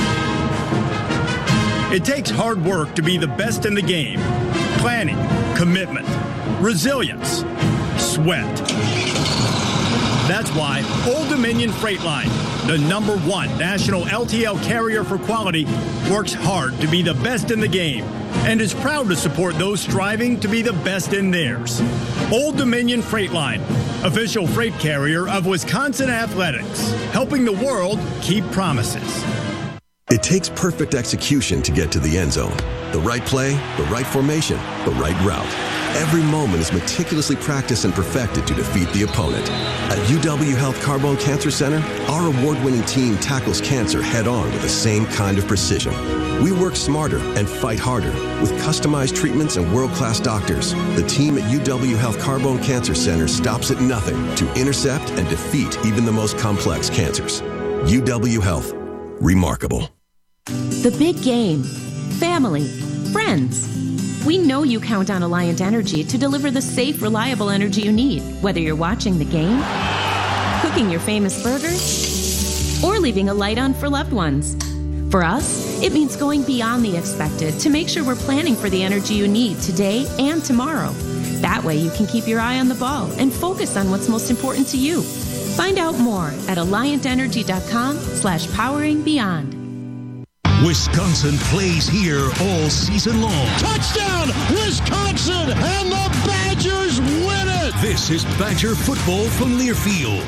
It takes hard work to be the best in the game. Planning, commitment, resilience, sweat. That's why Old Dominion Freight Line, the number one national L T L carrier for quality, works hard to be the best in the game and is proud to support those striving to be the best in theirs. Old Dominion Freight Line, official freight carrier of Wisconsin Athletics, helping the world keep promises. It takes perfect execution to get to the end zone. The right play, the right formation, the right route. Every moment is meticulously practiced and perfected to defeat the opponent. At U W Health Carbone Cancer Center, our award-winning team tackles cancer head-on with the same kind of precision. We work smarter and fight harder with customized treatments and world-class doctors. The team at U W Health Carbone Cancer Center stops at nothing to intercept and defeat even the most complex cancers. U W Health. Remarkable. The big game. Family. Friends. We know you count on Alliant Energy to deliver the safe, reliable energy you need, whether you're watching the game, cooking your famous burgers, or leaving a light on for loved ones. For us, it means going beyond the expected to make sure we're planning for the energy you need today and tomorrow. That way you can keep your eye on the ball and focus on what's most important to you. Find out more at alliantenergy.com slash powering beyond. Wisconsin plays here all season long. Touchdown, Wisconsin, and the Badgers win it! This is Badger football from Learfield.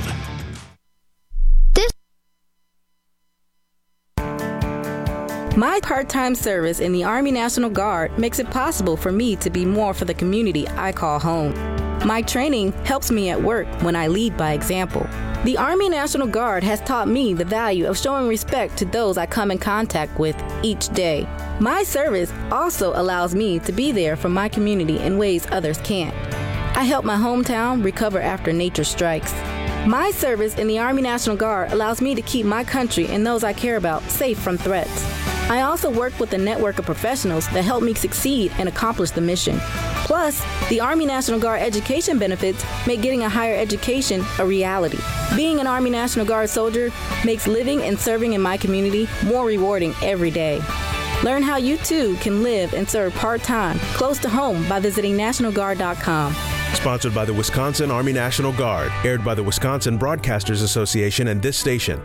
My part-time service in the Army National Guard makes it possible for me to be more for the community I call home. My training helps me at work when I lead by example. The Army National Guard has taught me the value of showing respect to those I come in contact with each day. My service also allows me to be there for my community in ways others can't. I help my hometown recover after nature strikes. My service in the Army National Guard allows me to keep my country and those I care about safe from threats. I also work with a network of professionals that help me succeed and accomplish the mission. Plus, the Army National Guard education benefits make getting a higher education a reality. Being an Army National Guard soldier makes living and serving in my community more rewarding every day. Learn how you too can live and serve part-time close to home by visiting national guard dot com. Sponsored by the Wisconsin Army National Guard, aired by the Wisconsin Broadcasters Association and this station.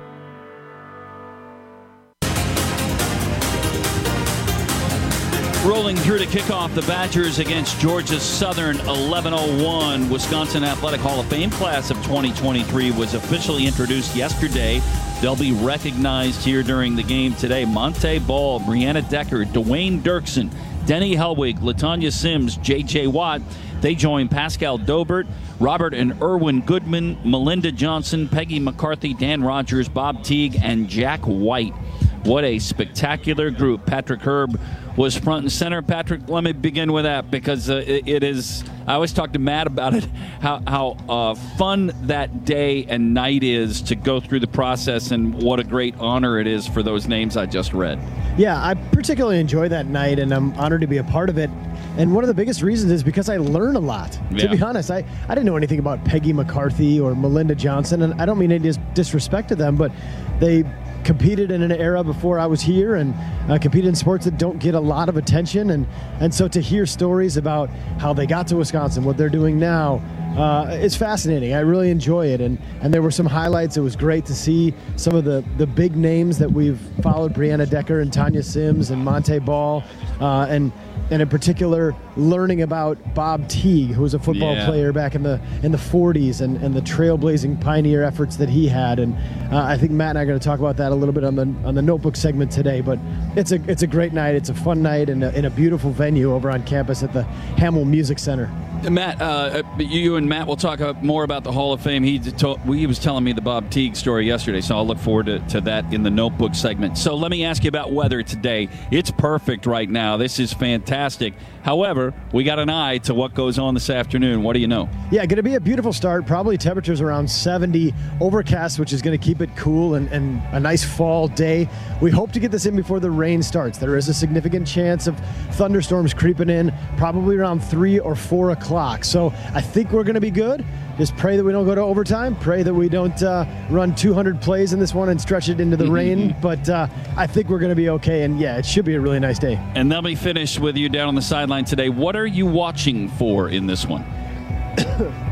Rolling through to kick off the Badgers against Georgia Southern, eleven oh one. Wisconsin Athletic Hall of Fame class of twenty twenty-three was officially introduced yesterday. They'll be recognized here during the game today. Monte Ball, Brianna Decker, Dwayne Dirksen, Denny Helwig, LaTanya Sims, J J Watt. They join Pascal Dobert, Robert and Erwin Goodman, Melinda Johnson, Peggy McCarthy, Dan Rogers, Bob Teague, and Jack White. What a spectacular group. Patrick Herb was front and center. Patrick, let me begin with that because uh, it, it is, I always talk to Matt about it, how, how uh, fun that day and night is to go through the process, and what a great honor it is for those names I just read. Yeah, I particularly enjoy that night, and I'm honored to be a part of it. And one of the biggest reasons is because I learn a lot. Yeah. To be honest, I, I didn't know anything about Peggy McCarthy or Melinda Johnson, and I don't mean any dis- disrespect to them, but they competed in an era before I was here, and uh, competed in sports that don't get a lot of attention. And, and so to hear stories about how they got to Wisconsin, what they're doing now, uh, it's fascinating. I really enjoy it. And, and there were some highlights. It was great to see some of the, the big names that we've followed, Brianna Decker and Tanya Sims and Monte Ball, uh, and and in particular, learning about Bob Teague, who was a football yeah. player back in the in the forties, and, and the trailblazing pioneer efforts that he had. And uh, I think Matt and I are going to talk about that a little bit on the on the notebook segment today. But it's a it's a great night. It's a fun night in a, in a beautiful venue over on campus at the Hamill Music Center. Matt, uh, you and Matt will talk more about the Hall of Fame. He, told, he was telling me the Bob Teague story yesterday, so I'll look forward to, to that in the notebook segment. So let me ask you about weather today. It's perfect right now. This is fantastic. However, we got an eye to what goes on this afternoon. What do you know? Yeah, going to be a beautiful start. Probably temperatures around seventy, overcast, which is going to keep it cool, and, and a nice fall day. We hope to get this in before the rain starts. There is a significant chance of thunderstorms creeping in, probably around three or four o'clock. So I think we're going to be good. Just pray that we don't go to overtime. Pray that we don't uh, run two hundred plays in this one and stretch it into the rain. But uh, I think we're going to be okay. And, yeah, it should be a really nice day. And they'll be finished with you down on the sideline today. What are you watching for in this one?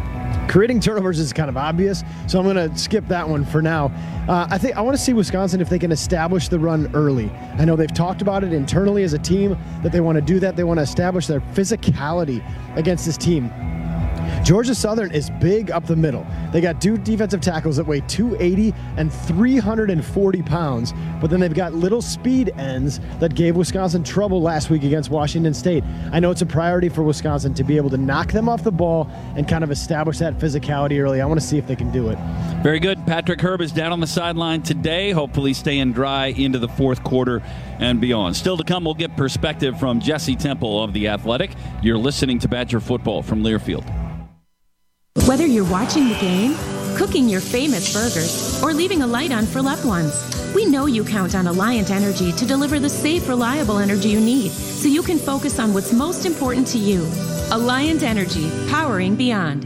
Creating turnovers is kind of obvious, so I'm going to skip that one for now. Uh, I think I want to see Wisconsin if they can establish the run early. I know they've talked about it internally as a team that they want to do that. They want to establish their physicality against this team. Georgia Southern is big up the middle. They got two defensive tackles that weigh two eighty and three hundred forty pounds, but then they've got little speed ends that gave Wisconsin trouble last week against Washington State. I know it's a priority for Wisconsin to be able to knock them off the ball and kind of establish that physicality early. I want to see if they can do it. Very good. Patrick Herb is down on the sideline today, hopefully staying dry into the fourth quarter and beyond. Still to come, we'll get perspective from Jesse Temple of The Athletic. You're listening to Badger Football from Learfield. Whether you're watching the game, cooking your famous burgers, or leaving a light on for loved ones, we know you count on Alliant Energy to deliver the safe, reliable energy you need so you can focus on what's most important to you. Alliant Energy, powering beyond.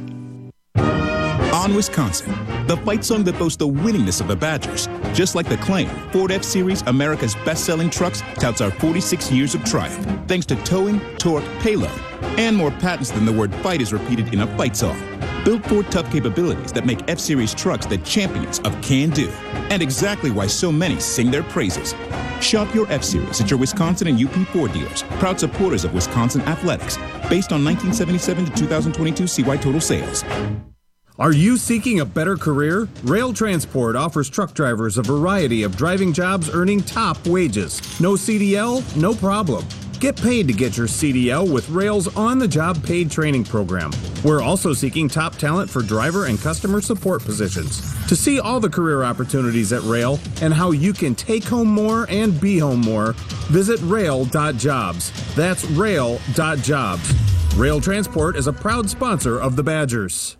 On Wisconsin, the fight song that boasts the winningness of the Badgers. Just like the claim, Ford F-Series, America's best-selling trucks, touts our forty-six years of triumph, thanks to towing, torque, payload, and more patents than the word fight is repeated in a fight song. Built for tough capabilities that make F-Series trucks the champions of can-do, and exactly why so many sing their praises. Shop your F-Series at your Wisconsin and U P Ford dealers, proud supporters of Wisconsin athletics, based on nineteen seventy-seven to two thousand twenty-two C Y total sales. Are you seeking a better career? Rail Transport offers truck drivers a variety of driving jobs earning top wages. No C D L? No problem. Get paid to get your C D L with Rail's on-the-job paid training program. We're also seeking top talent for driver and customer support positions. To see all the career opportunities at Rail and how you can take home more and be home more, visit rail dot jobs. That's rail dot jobs. Rail Transport is a proud sponsor of the Badgers.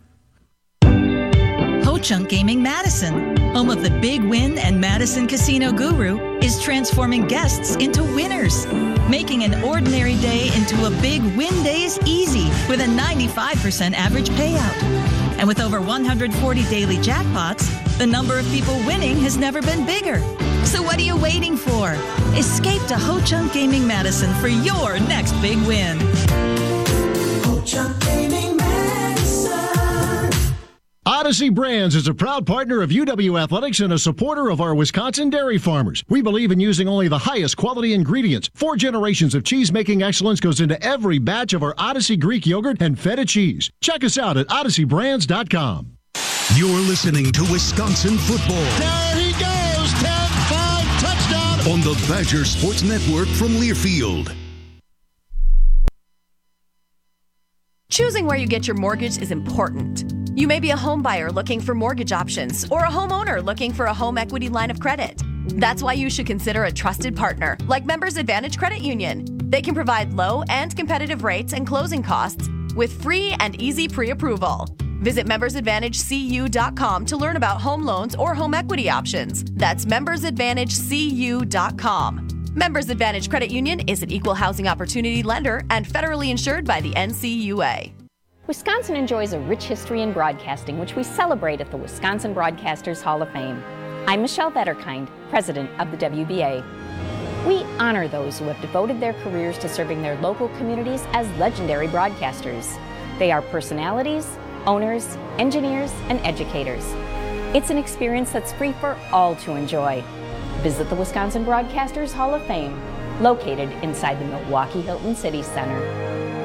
Ho-Chunk Gaming Madison, home of the Big Win and Madison Casino Guru, is transforming guests into winners, making an ordinary day into a Big Win Days easy with a ninety-five percent average payout. And with over one hundred forty daily jackpots, the number of people winning has never been bigger. So what are you waiting for? Escape to Ho-Chunk Gaming Madison for your next big win. Ho-Chunk Gaming Madison. Odyssey Brands is a proud partner of U W Athletics and a supporter of our Wisconsin dairy farmers. We believe in using only the highest quality ingredients. Four generations of cheese-making excellence goes into every batch of our Odyssey Greek yogurt and feta cheese. Check us out at odyssey brands dot com. You're listening to Wisconsin football. There he goes, ten five, touchdown. On the Badger Sports Network from Learfield. Choosing where you get your mortgage is important. You may be a home buyer looking for mortgage options or a homeowner looking for a home equity line of credit. That's why you should consider a trusted partner like Members Advantage Credit Union. They can provide low and competitive rates and closing costs with free and easy pre-approval. Visit members advantage c u dot com to learn about home loans or home equity options. That's members advantage c u dot com. Members Advantage Credit Union is an equal housing opportunity lender and federally insured by the N C U A. Wisconsin enjoys a rich history in broadcasting, which we celebrate at the Wisconsin Broadcasters Hall of Fame. I'm Michelle Vetterkind, president of the W B A. We honor those who have devoted their careers to serving their local communities as legendary broadcasters. They are personalities, owners, engineers, and educators. It's an experience that's free for all to enjoy. Visit the Wisconsin Broadcasters Hall of Fame, located inside the Milwaukee Hilton City Center.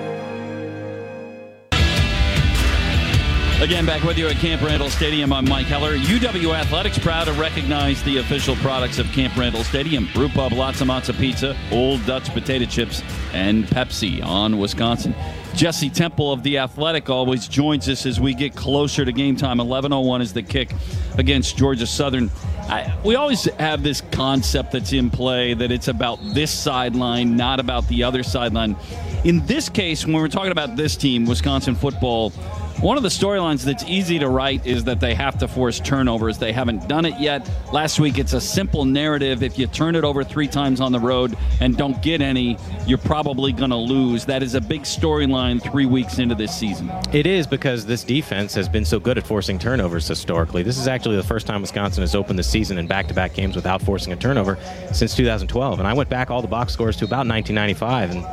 Again, back with you at Camp Randall Stadium. I'm Mike Heller. U W Athletics proud to recognize the official products of Camp Randall Stadium. Brew Pub, Lots of Matzo Pizza, Old Dutch Potato Chips, and Pepsi on Wisconsin. Jesse Temple of The Athletic always joins us as we get closer to game time. eleven oh one is the kick against Georgia Southern. I, we always have this concept that's in play that it's about this sideline, not about the other sideline. In this case, when we're talking about this team, Wisconsin football, one of the storylines that's easy to write is that they have to force turnovers. They haven't done it yet. Last week, it's a simple narrative. If you turn it over three times on the road and don't get any, you're probably going to lose. That is a big storyline three weeks into this season. It is, because this defense has been so good at forcing turnovers historically. This is actually the first time Wisconsin has opened the season in back-to-back games without forcing a turnover since two thousand twelve. And I went back all the box scores to about nineteen ninety-five, and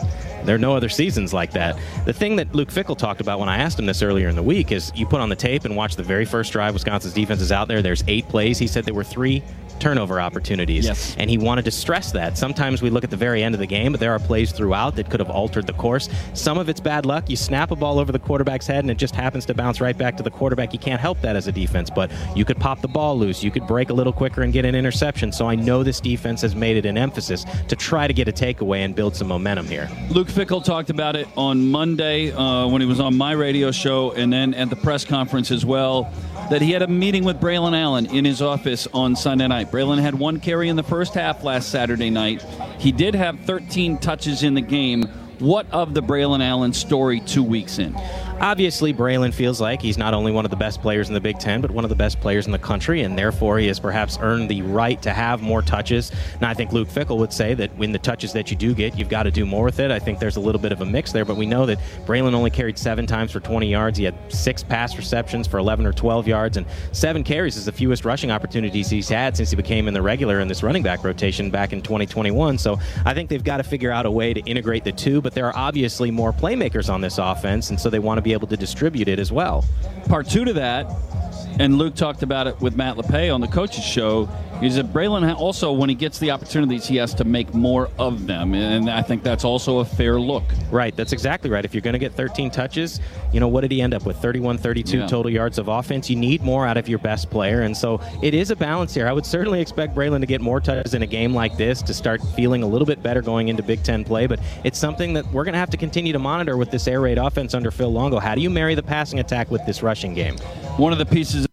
There are no other seasons like that. The thing that Luke Fickell talked about when I asked him this earlier in the week is you put on the tape and watch the very first drive Wisconsin's defense is out there. There's eight plays. He said there were three turnover opportunities. Yes. And he wanted to stress that. Sometimes we look at the very end of the game, but there are plays throughout that could have altered the course. Some of it's bad luck. You snap a ball over the quarterback's head and it just happens to bounce right back to the quarterback. You can't help that as a defense, but you could pop the ball loose. You could break a little quicker and get an interception. So I know this defense has made it an emphasis to try to get a takeaway and build some momentum here. Luke Fickell talked about it on Monday uh, when he was on my radio show and then at the press conference as well, that he had a meeting with Braylon Allen in his office on Sunday night. Braylon had one carry in the first half last Saturday night. He did have thirteen touches in the game. What of the Braylon Allen story two weeks in? Obviously, Braylon feels like he's not only one of the best players in the Big Ten, but one of the best players in the country, and therefore he has perhaps earned the right to have more touches. Now, I think Luke Fickell would say that when the touches that you do get, you've got to do more with it. I think there's a little bit of a mix there, but we know that Braylon only carried seven times for twenty yards. He had six pass receptions for eleven or twelve yards, and seven carries is the fewest rushing opportunities he's had since he became in the regular in this running back rotation back in twenty twenty-one. So I think they've got to figure out a way to integrate the two, but there are obviously more playmakers on this offense, and so they want to be able to distribute it as well. Part two to that, and Luke talked about it with Matt LePay on the coaches show, is that Braylon also, when he gets the opportunities, he has to make more of them, and I think that's also a fair look. Right, that's exactly right. If you're going to get thirteen touches, you know, what did he end up with? thirty-one, thirty-two yeah. total yards of offense. You need more out of your best player, and so it is a balance here. I would certainly expect Braylon to get more touches in a game like this to start feeling a little bit better going into Big Ten play, but it's something that we're going to have to continue to monitor with this air raid offense under Phil Longo. How do you marry the passing attack with this rushing game? One of the pieces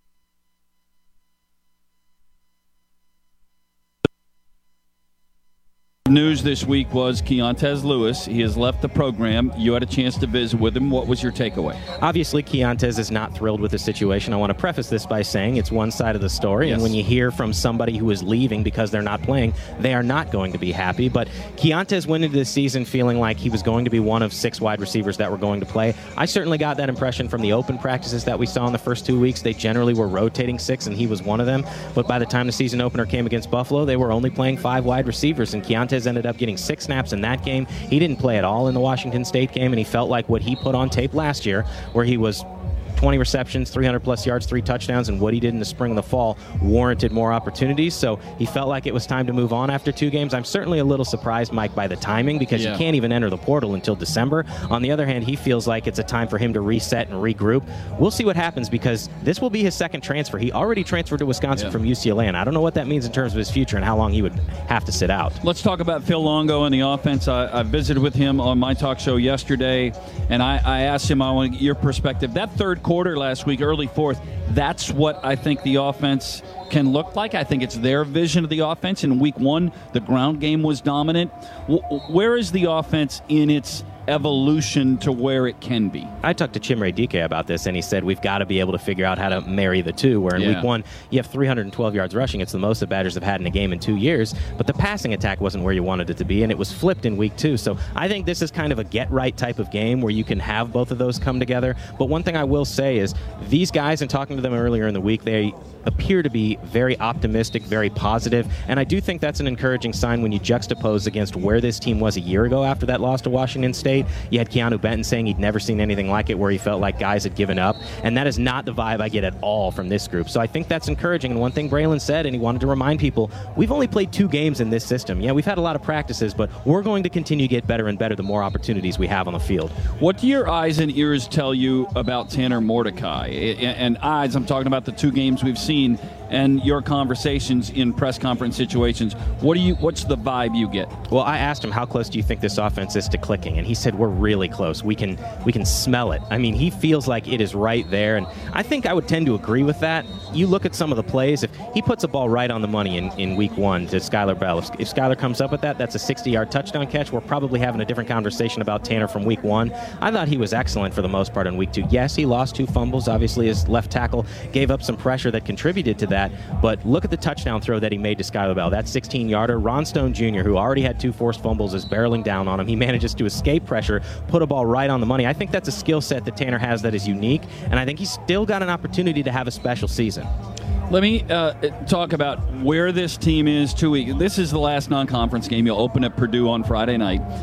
news this week was Keontez Lewis. He has left the program. You had a chance to visit with him. What was your takeaway? Obviously, Keontez is not thrilled with the situation. I want to preface this by saying it's one side of the story, yes. and when you hear from somebody who is leaving because they're not playing, they are not going to be happy. But Keontez went into this season feeling like he was going to be one of six wide receivers that were going to play. I certainly got that impression from the open practices that we saw in the first two weeks. They generally were rotating six, and he was one of them. But by the time the season opener came against Buffalo, they were only playing five wide receivers, and Keontez ended up getting six snaps in that game. He didn't play at all in the Washington State game, and he felt like what he put on tape last year, where he was twenty receptions, three hundred plus yards, three touchdowns, and what he did in the spring and the fall warranted more opportunities. So he felt like it was time to move on after two games. I'm certainly a little surprised, Mike, by the timing, because yeah. you can't even enter the portal until December. On the other hand, he feels like it's a time for him to reset and regroup. We'll see what happens, because this will be his second transfer. He already transferred to Wisconsin yeah. from U C L A, and I don't know what that means in terms of his future and how long he would have to sit out. Let's talk about Phil Longo and the offense. I, I visited with him on my talk show yesterday, and I, I asked him, I want to get your perspective. That third quarter last week, early fourth, that's what I think the offense can look like. I think it's their vision of the offense. In week one, the ground game was dominant. Where is the offense in its evolution to where it can be? I talked to Chimere Dike about this, and he said we've got to be able to figure out how to marry the two, where in yeah. week one you have three hundred twelve yards rushing. It's the most the Badgers have had in a game in two years, but the passing attack wasn't where you wanted it to be, and it was flipped in week two. So I think this is kind of a get-right type of game where you can have both of those come together. But one thing I will say is these guys, and talking to them earlier in the week, they appear to be very optimistic, very positive, and I do think that's an encouraging sign when you juxtapose against where this team was a year ago after that loss to Washington State. You had Keanu Benton saying he'd never seen anything like it, where he felt like guys had given up, and that is not the vibe I get at all from this group. So I think that's encouraging, and one thing Braylon said, and he wanted to remind people, we've only played two games in this system. Yeah, we've had a lot of practices, but we're going to continue to get better and better the more opportunities we have on the field. What do your eyes and ears tell you about Tanner Mordecai? And eyes, I'm talking about the two games we've seen and your conversations in press conference situations. What do you? What's the vibe you get? Well, I asked him, how close do you think this offense is to clicking? And he said, we're really close. We can we can smell it. I mean, he feels like it is right there, and I think I would tend to agree with that. You look at some of the plays, if he puts a ball right on the money in, in week one to Skylar Bell, if, if Skylar comes up with that, that's a sixty-yard touchdown catch. We're probably having a different conversation about Tanner from week one. I thought he was excellent for the most part in week two. Yes, he lost two fumbles. Obviously, his left tackle gave up some pressure that contributed to that, but look at the touchdown throw that he made to Skylar Bell. That sixteen-yarder. Ron Stone Junior, who already had two forced fumbles, is barreling down on him. He manages to escape pressure, put a ball right on the money. I think that's a skill set that Tanner has that is unique, and I think he's still got an opportunity to have a special season. Let me uh, talk about where this team is two weeks. This is the last non-conference game. You'll open at Purdue on Friday night.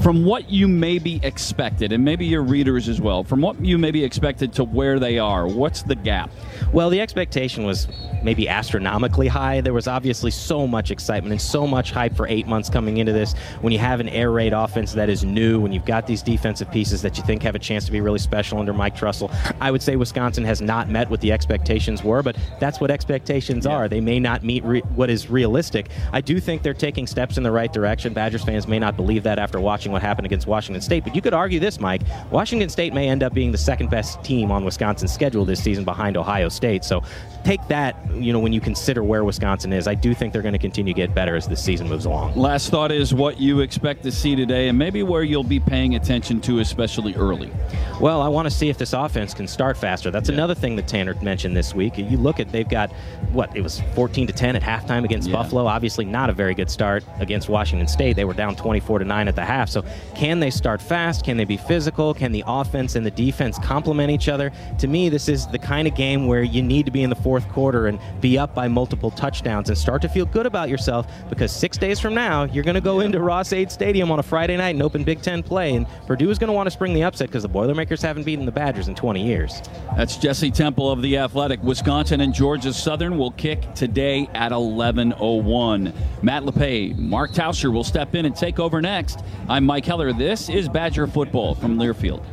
From what you maybe expected, and maybe your readers as well, from what you maybe expected to where they are, what's the gap? Well, the expectation was maybe astronomically high. There was obviously so much excitement and so much hype for eight months coming into this. When you have an air raid offense that is new, when you've got these defensive pieces that you think have a chance to be really special under Mike Trussell, I would say Wisconsin has not met what the expectations were, but that's what expectations yeah. are. They may not meet re- what is realistic. I do think they're taking steps in the right direction. Badgers fans may not believe that after watching what happened against Washington State, but you could argue this, Mike. Washington State may end up being the second best team on Wisconsin's schedule this season behind Ohio State. So take that, you know, when you consider where Wisconsin is. I do think they're going to continue to get better as the season moves along. Last thought is what you expect to see today and maybe where you'll be paying attention to, especially early. Well, I want to see if this offense can start faster. That's yeah. another thing that Tanner mentioned this week. You look at, they've got, what, it was fourteen to ten at halftime against yeah. Buffalo. Obviously not a very good start against Washington State. They were down twenty-four to nine at the half. So can they start fast? Can they be physical? Can the offense and the defense complement each other? To me, this is the kind of game where you need to be in the fourth quarter and be up by multiple touchdowns and start to feel good about yourself, because six days from now, you're going to go into Ross-Ade Stadium on a Friday night and open Big Ten play, and Purdue is going to want to spring the upset because the Boilermakers haven't beaten the Badgers in twenty years. That's Jesse Temple of The Athletic. Wisconsin and Georgia Southern will kick today at eleven oh one. Matt LePay, Mark Tauscher will step in and take over next. I'm Mike Heller. This is Badger Football from Learfield.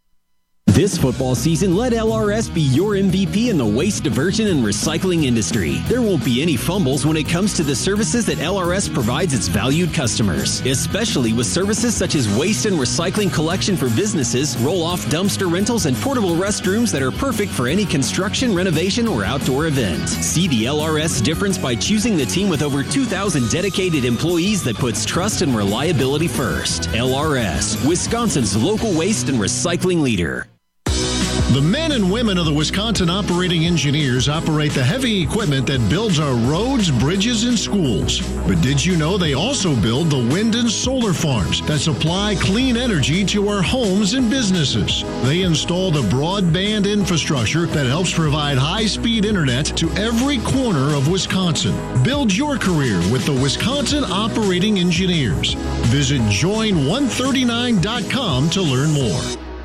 This football season, let L R S be your M V P in the waste diversion and recycling industry. There won't be any fumbles when it comes to the services that L R S provides its valued customers, especially with services such as waste and recycling collection for businesses, roll-off dumpster rentals, and portable restrooms that are perfect for any construction, renovation, or outdoor event. See the L R S difference by choosing the team with over two thousand dedicated employees that puts trust and reliability first. L R S, Wisconsin's local waste and recycling leader. The men and women of the Wisconsin Operating Engineers operate the heavy equipment that builds our roads, bridges, and schools. But did you know they also build the wind and solar farms that supply clean energy to our homes and businesses? They install the broadband infrastructure that helps provide high-speed internet to every corner of Wisconsin. Build your career with the Wisconsin Operating Engineers. Visit join one thirty-nine dot com to learn more.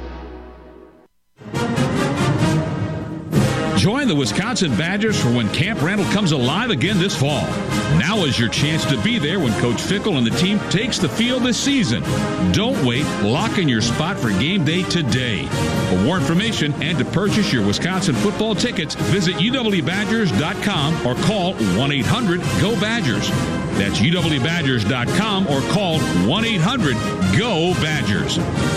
Join the Wisconsin Badgers for when Camp Randall comes alive again this fall. Now is your chance to be there when Coach Fickle and the team takes the field this season. Don't wait. Lock in your spot for game day today. For more information and to purchase your Wisconsin football tickets, visit U W Badgers dot com or call one eight hundred G O Badgers. That's U W Badgers dot com or call one eight hundred G O Badgers.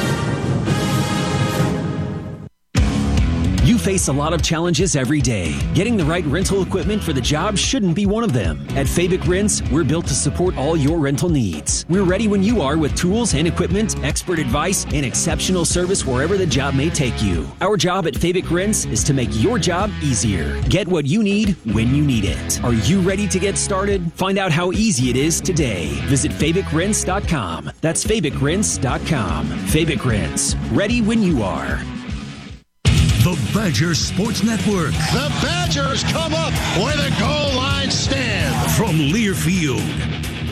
You face a lot of challenges every day. Getting the right rental equipment for the job shouldn't be one of them. At Fabic Rents, we're built to support all your rental needs. We're ready when you are with tools and equipment, expert advice, and exceptional service wherever the job may take you. Our job at Fabic Rents is to make your job easier. Get what you need when you need it. Are you ready to get started? Find out how easy it is today. Visit Fabic Rents dot com. That's Fabic Rents dot com. Fabic Rents. Ready when you are. The Badgers Sports Network. The Badgers come up where the goal line stands. From Learfield.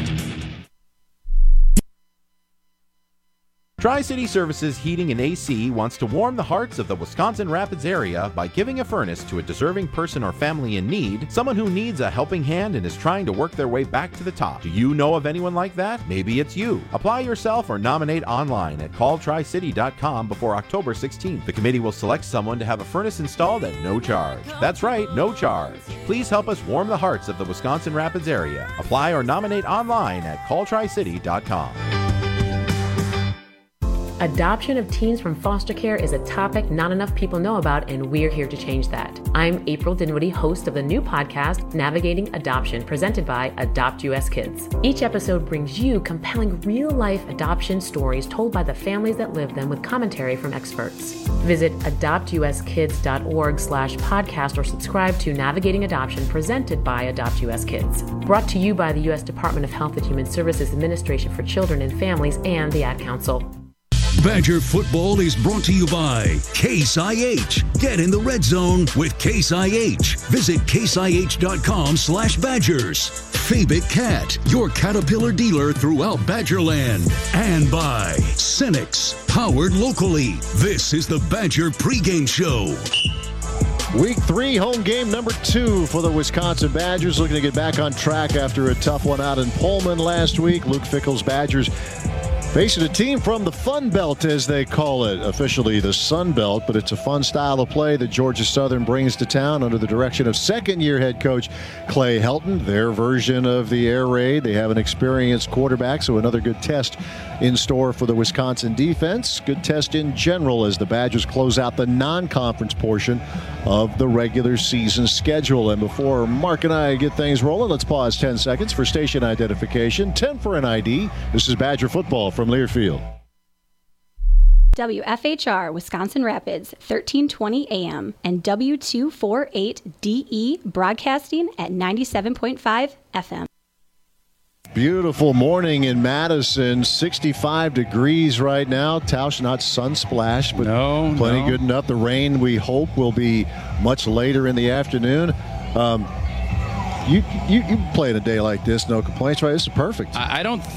Tri-City Services Heating and A C wants to warm the hearts of the Wisconsin Rapids area by giving a furnace to a deserving person or family in need, someone who needs a helping hand and is trying to work their way back to the top. Do you know of anyone like that? Maybe it's you. Apply yourself or nominate online at call tri city dot com before October sixteenth. The committee will select someone to have a furnace installed at no charge. That's right, no charge. Please help us warm the hearts of the Wisconsin Rapids area. Apply or nominate online at call tri city dot com. Adoption of teens from foster care is a topic not enough people know about, and we're here to change that. I'm April Dinwiddie, host of the new podcast, Navigating Adoption, presented by Adopt U S Kids. Each episode brings you compelling real-life adoption stories told by the families that live them with commentary from experts. Visit adopt u s kids dot org slash podcast or subscribe to Navigating Adoption, presented by Adopt U S Kids. Brought to you by the U S Department of Health and Human Services Administration for Children and Families and the Ad Council. Badger football is brought to you by Case I H. Get in the red zone with Case I H. Visit case I H dot com slash Badgers. Fabic Cat, your Caterpillar dealer throughout Badgerland. And by Cenex, powered locally. This is the Badger pregame show. Week three, home game number two for the Wisconsin Badgers, looking to get back on track after a tough one out in Pullman last week. Luke Fickell's Badgers facing a team from the Fun Belt, as they call it, officially the Sun Belt, but it's a fun style of play that Georgia Southern brings to town under the direction of second-year head coach Clay Helton. Their version of the air raid. They have an experienced quarterback, so another good test in store for the Wisconsin defense. Good test in general as the Badgers close out the non-conference portion of the regular season schedule. And before Mark and I get things rolling, let's pause ten seconds for station identification. ten for an I D. This is Badger football from Learfield. W F H R Wisconsin Rapids, thirteen twenty A M, and W two forty-eight D E broadcasting at ninety-seven point five F M. Beautiful morning in Madison, sixty-five degrees right now. Tausch, not sun-splashed, but no, plenty no. good enough. The rain, we hope, will be much later in the afternoon. Um, you, you you play in a day like this, no complaints, right? This is perfect. I, I don't